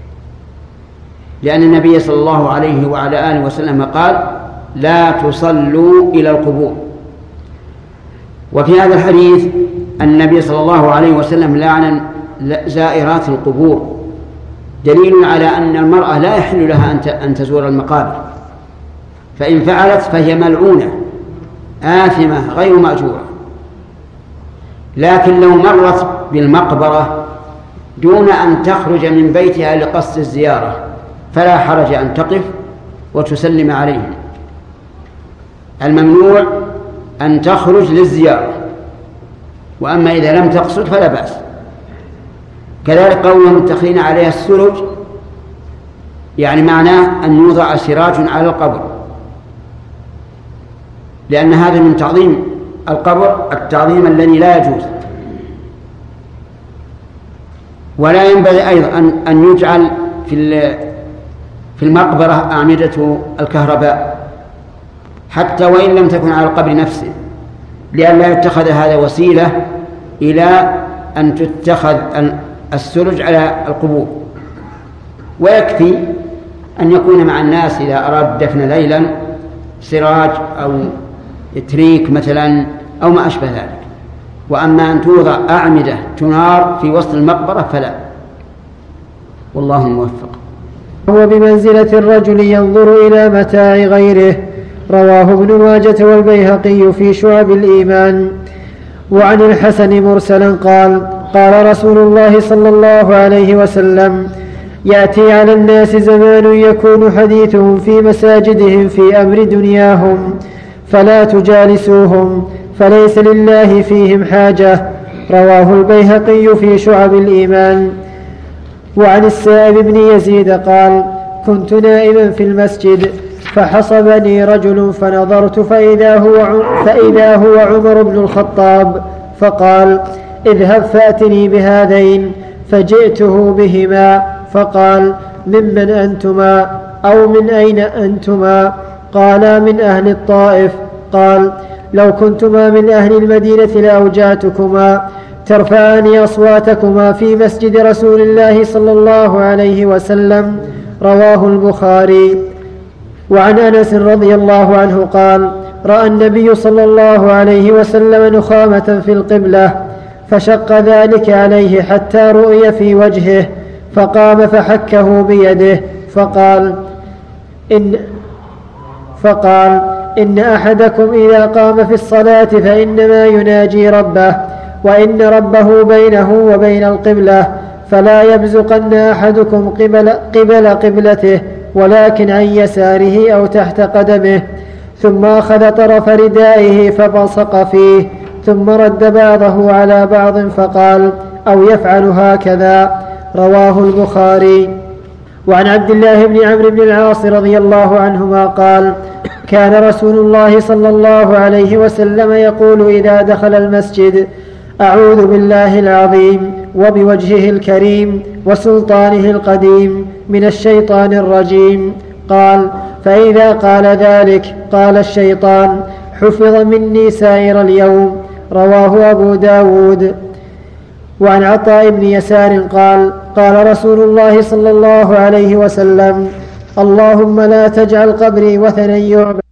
لأن النبي صلى الله عليه وعلى آله وسلم قال: لا تصلوا إلى القبور. وفي هذا الحديث النبي صلى الله عليه وسلم لعن زائرات القبور، دليل على أن المرأة لا يحل لها أن تزور المقابر، فإن فعلت فهي ملعونة آثمة غير مأجورة. لكن لو مرت بالمقبرة دون أن تخرج من بيتها لقصد الزيارة فلا حرج أن تقف وتسلم عليهم. الممنوع أن تخرج للزيارة، وأما إذا لم تقصد فلا بأس. كذلك قولهم متخذين عليها السرج، يعني معناه أن يوضع سراج على القبر، لأن هذا من تعظيم القبر التعظيم الذي لا يجوز. ولا ينبغي أيضا أن يجعل في في المقبرة أعمدة الكهرباء حتى وإن لم تكن على القبر نفسه، لئلا يتخذ هذا وسيلة إلى أن تتخذ السرج على القبور. ويكفي أن يكون مع الناس إذا أراد الدفن ليلا سراج أو تريك مثلا أو ما أشبه ذلك. وأما أن توضع أعمدة تنار في وسط المقبرة فلا، والله موفق. هو بمنزلة الرجل ينظر إلى متاع غيره. رواه ابن ماجة والبيهقي في شعب الإيمان. وعن الحسن مرسلا قال: قال رسول الله صلى الله عليه وسلم: يأتي على الناس زمان يكون حديثهم في مساجدهم في أمر دنياهم فلا تجالسوهم فليس لله فيهم حاجة. رواه البيهقي في شعب الإيمان. وعن السائب بن يزيد قال: كنت نائما في المسجد فحصبني رجل فنظرت فإذا هو, فإذا هو عمر بن الخطاب، فقال: اذهب فأتني بهذين، فجئته بهما فقال: ممن أنتما أو من أين أنتما؟ قالا: من أهل الطائف. قال: لو كنتما من أهل المدينة لأوجعتكما ترفعان أصواتكما في مسجد رسول الله صلى الله عليه وسلم. رواه البخاري. وعن أنس رضي الله عنه قال: رأى النبي صلى الله عليه وسلم نخامة في القبلة فشق ذلك عليه حتى رؤي في وجهه، فقام فحكه بيده فقال: إن فقال إن أحدكم إذا قام في الصلاة فإنما يناجي ربه، وإن ربه بينه وبين القبلة، فلا يبزقن أحدكم قبل, قبل قبلته، ولكن عن يساره أو تحت قدمه. ثم أخذ طرف ردائه فبصق فيه، ثم رد بعضه على بعض فقال: أو يفعل هكذا. رواه البخاري. وعن عبد الله بن عمرو بن العاص رضي الله عنهما قال: كان رسول الله صلى الله عليه وسلم يقول إذا دخل المسجد: أعوذ بالله العظيم وبوجهه الكريم وسلطانه القديم من الشيطان الرجيم. قال: فإذا قال ذلك قال الشيطان: حفظ مني سائر اليوم. رواه أبو داود. وعن عطاء بن يسار قال: قال رسول الله صلى الله عليه وسلم: اللهم لا تجعل قبري وثنا يعبد.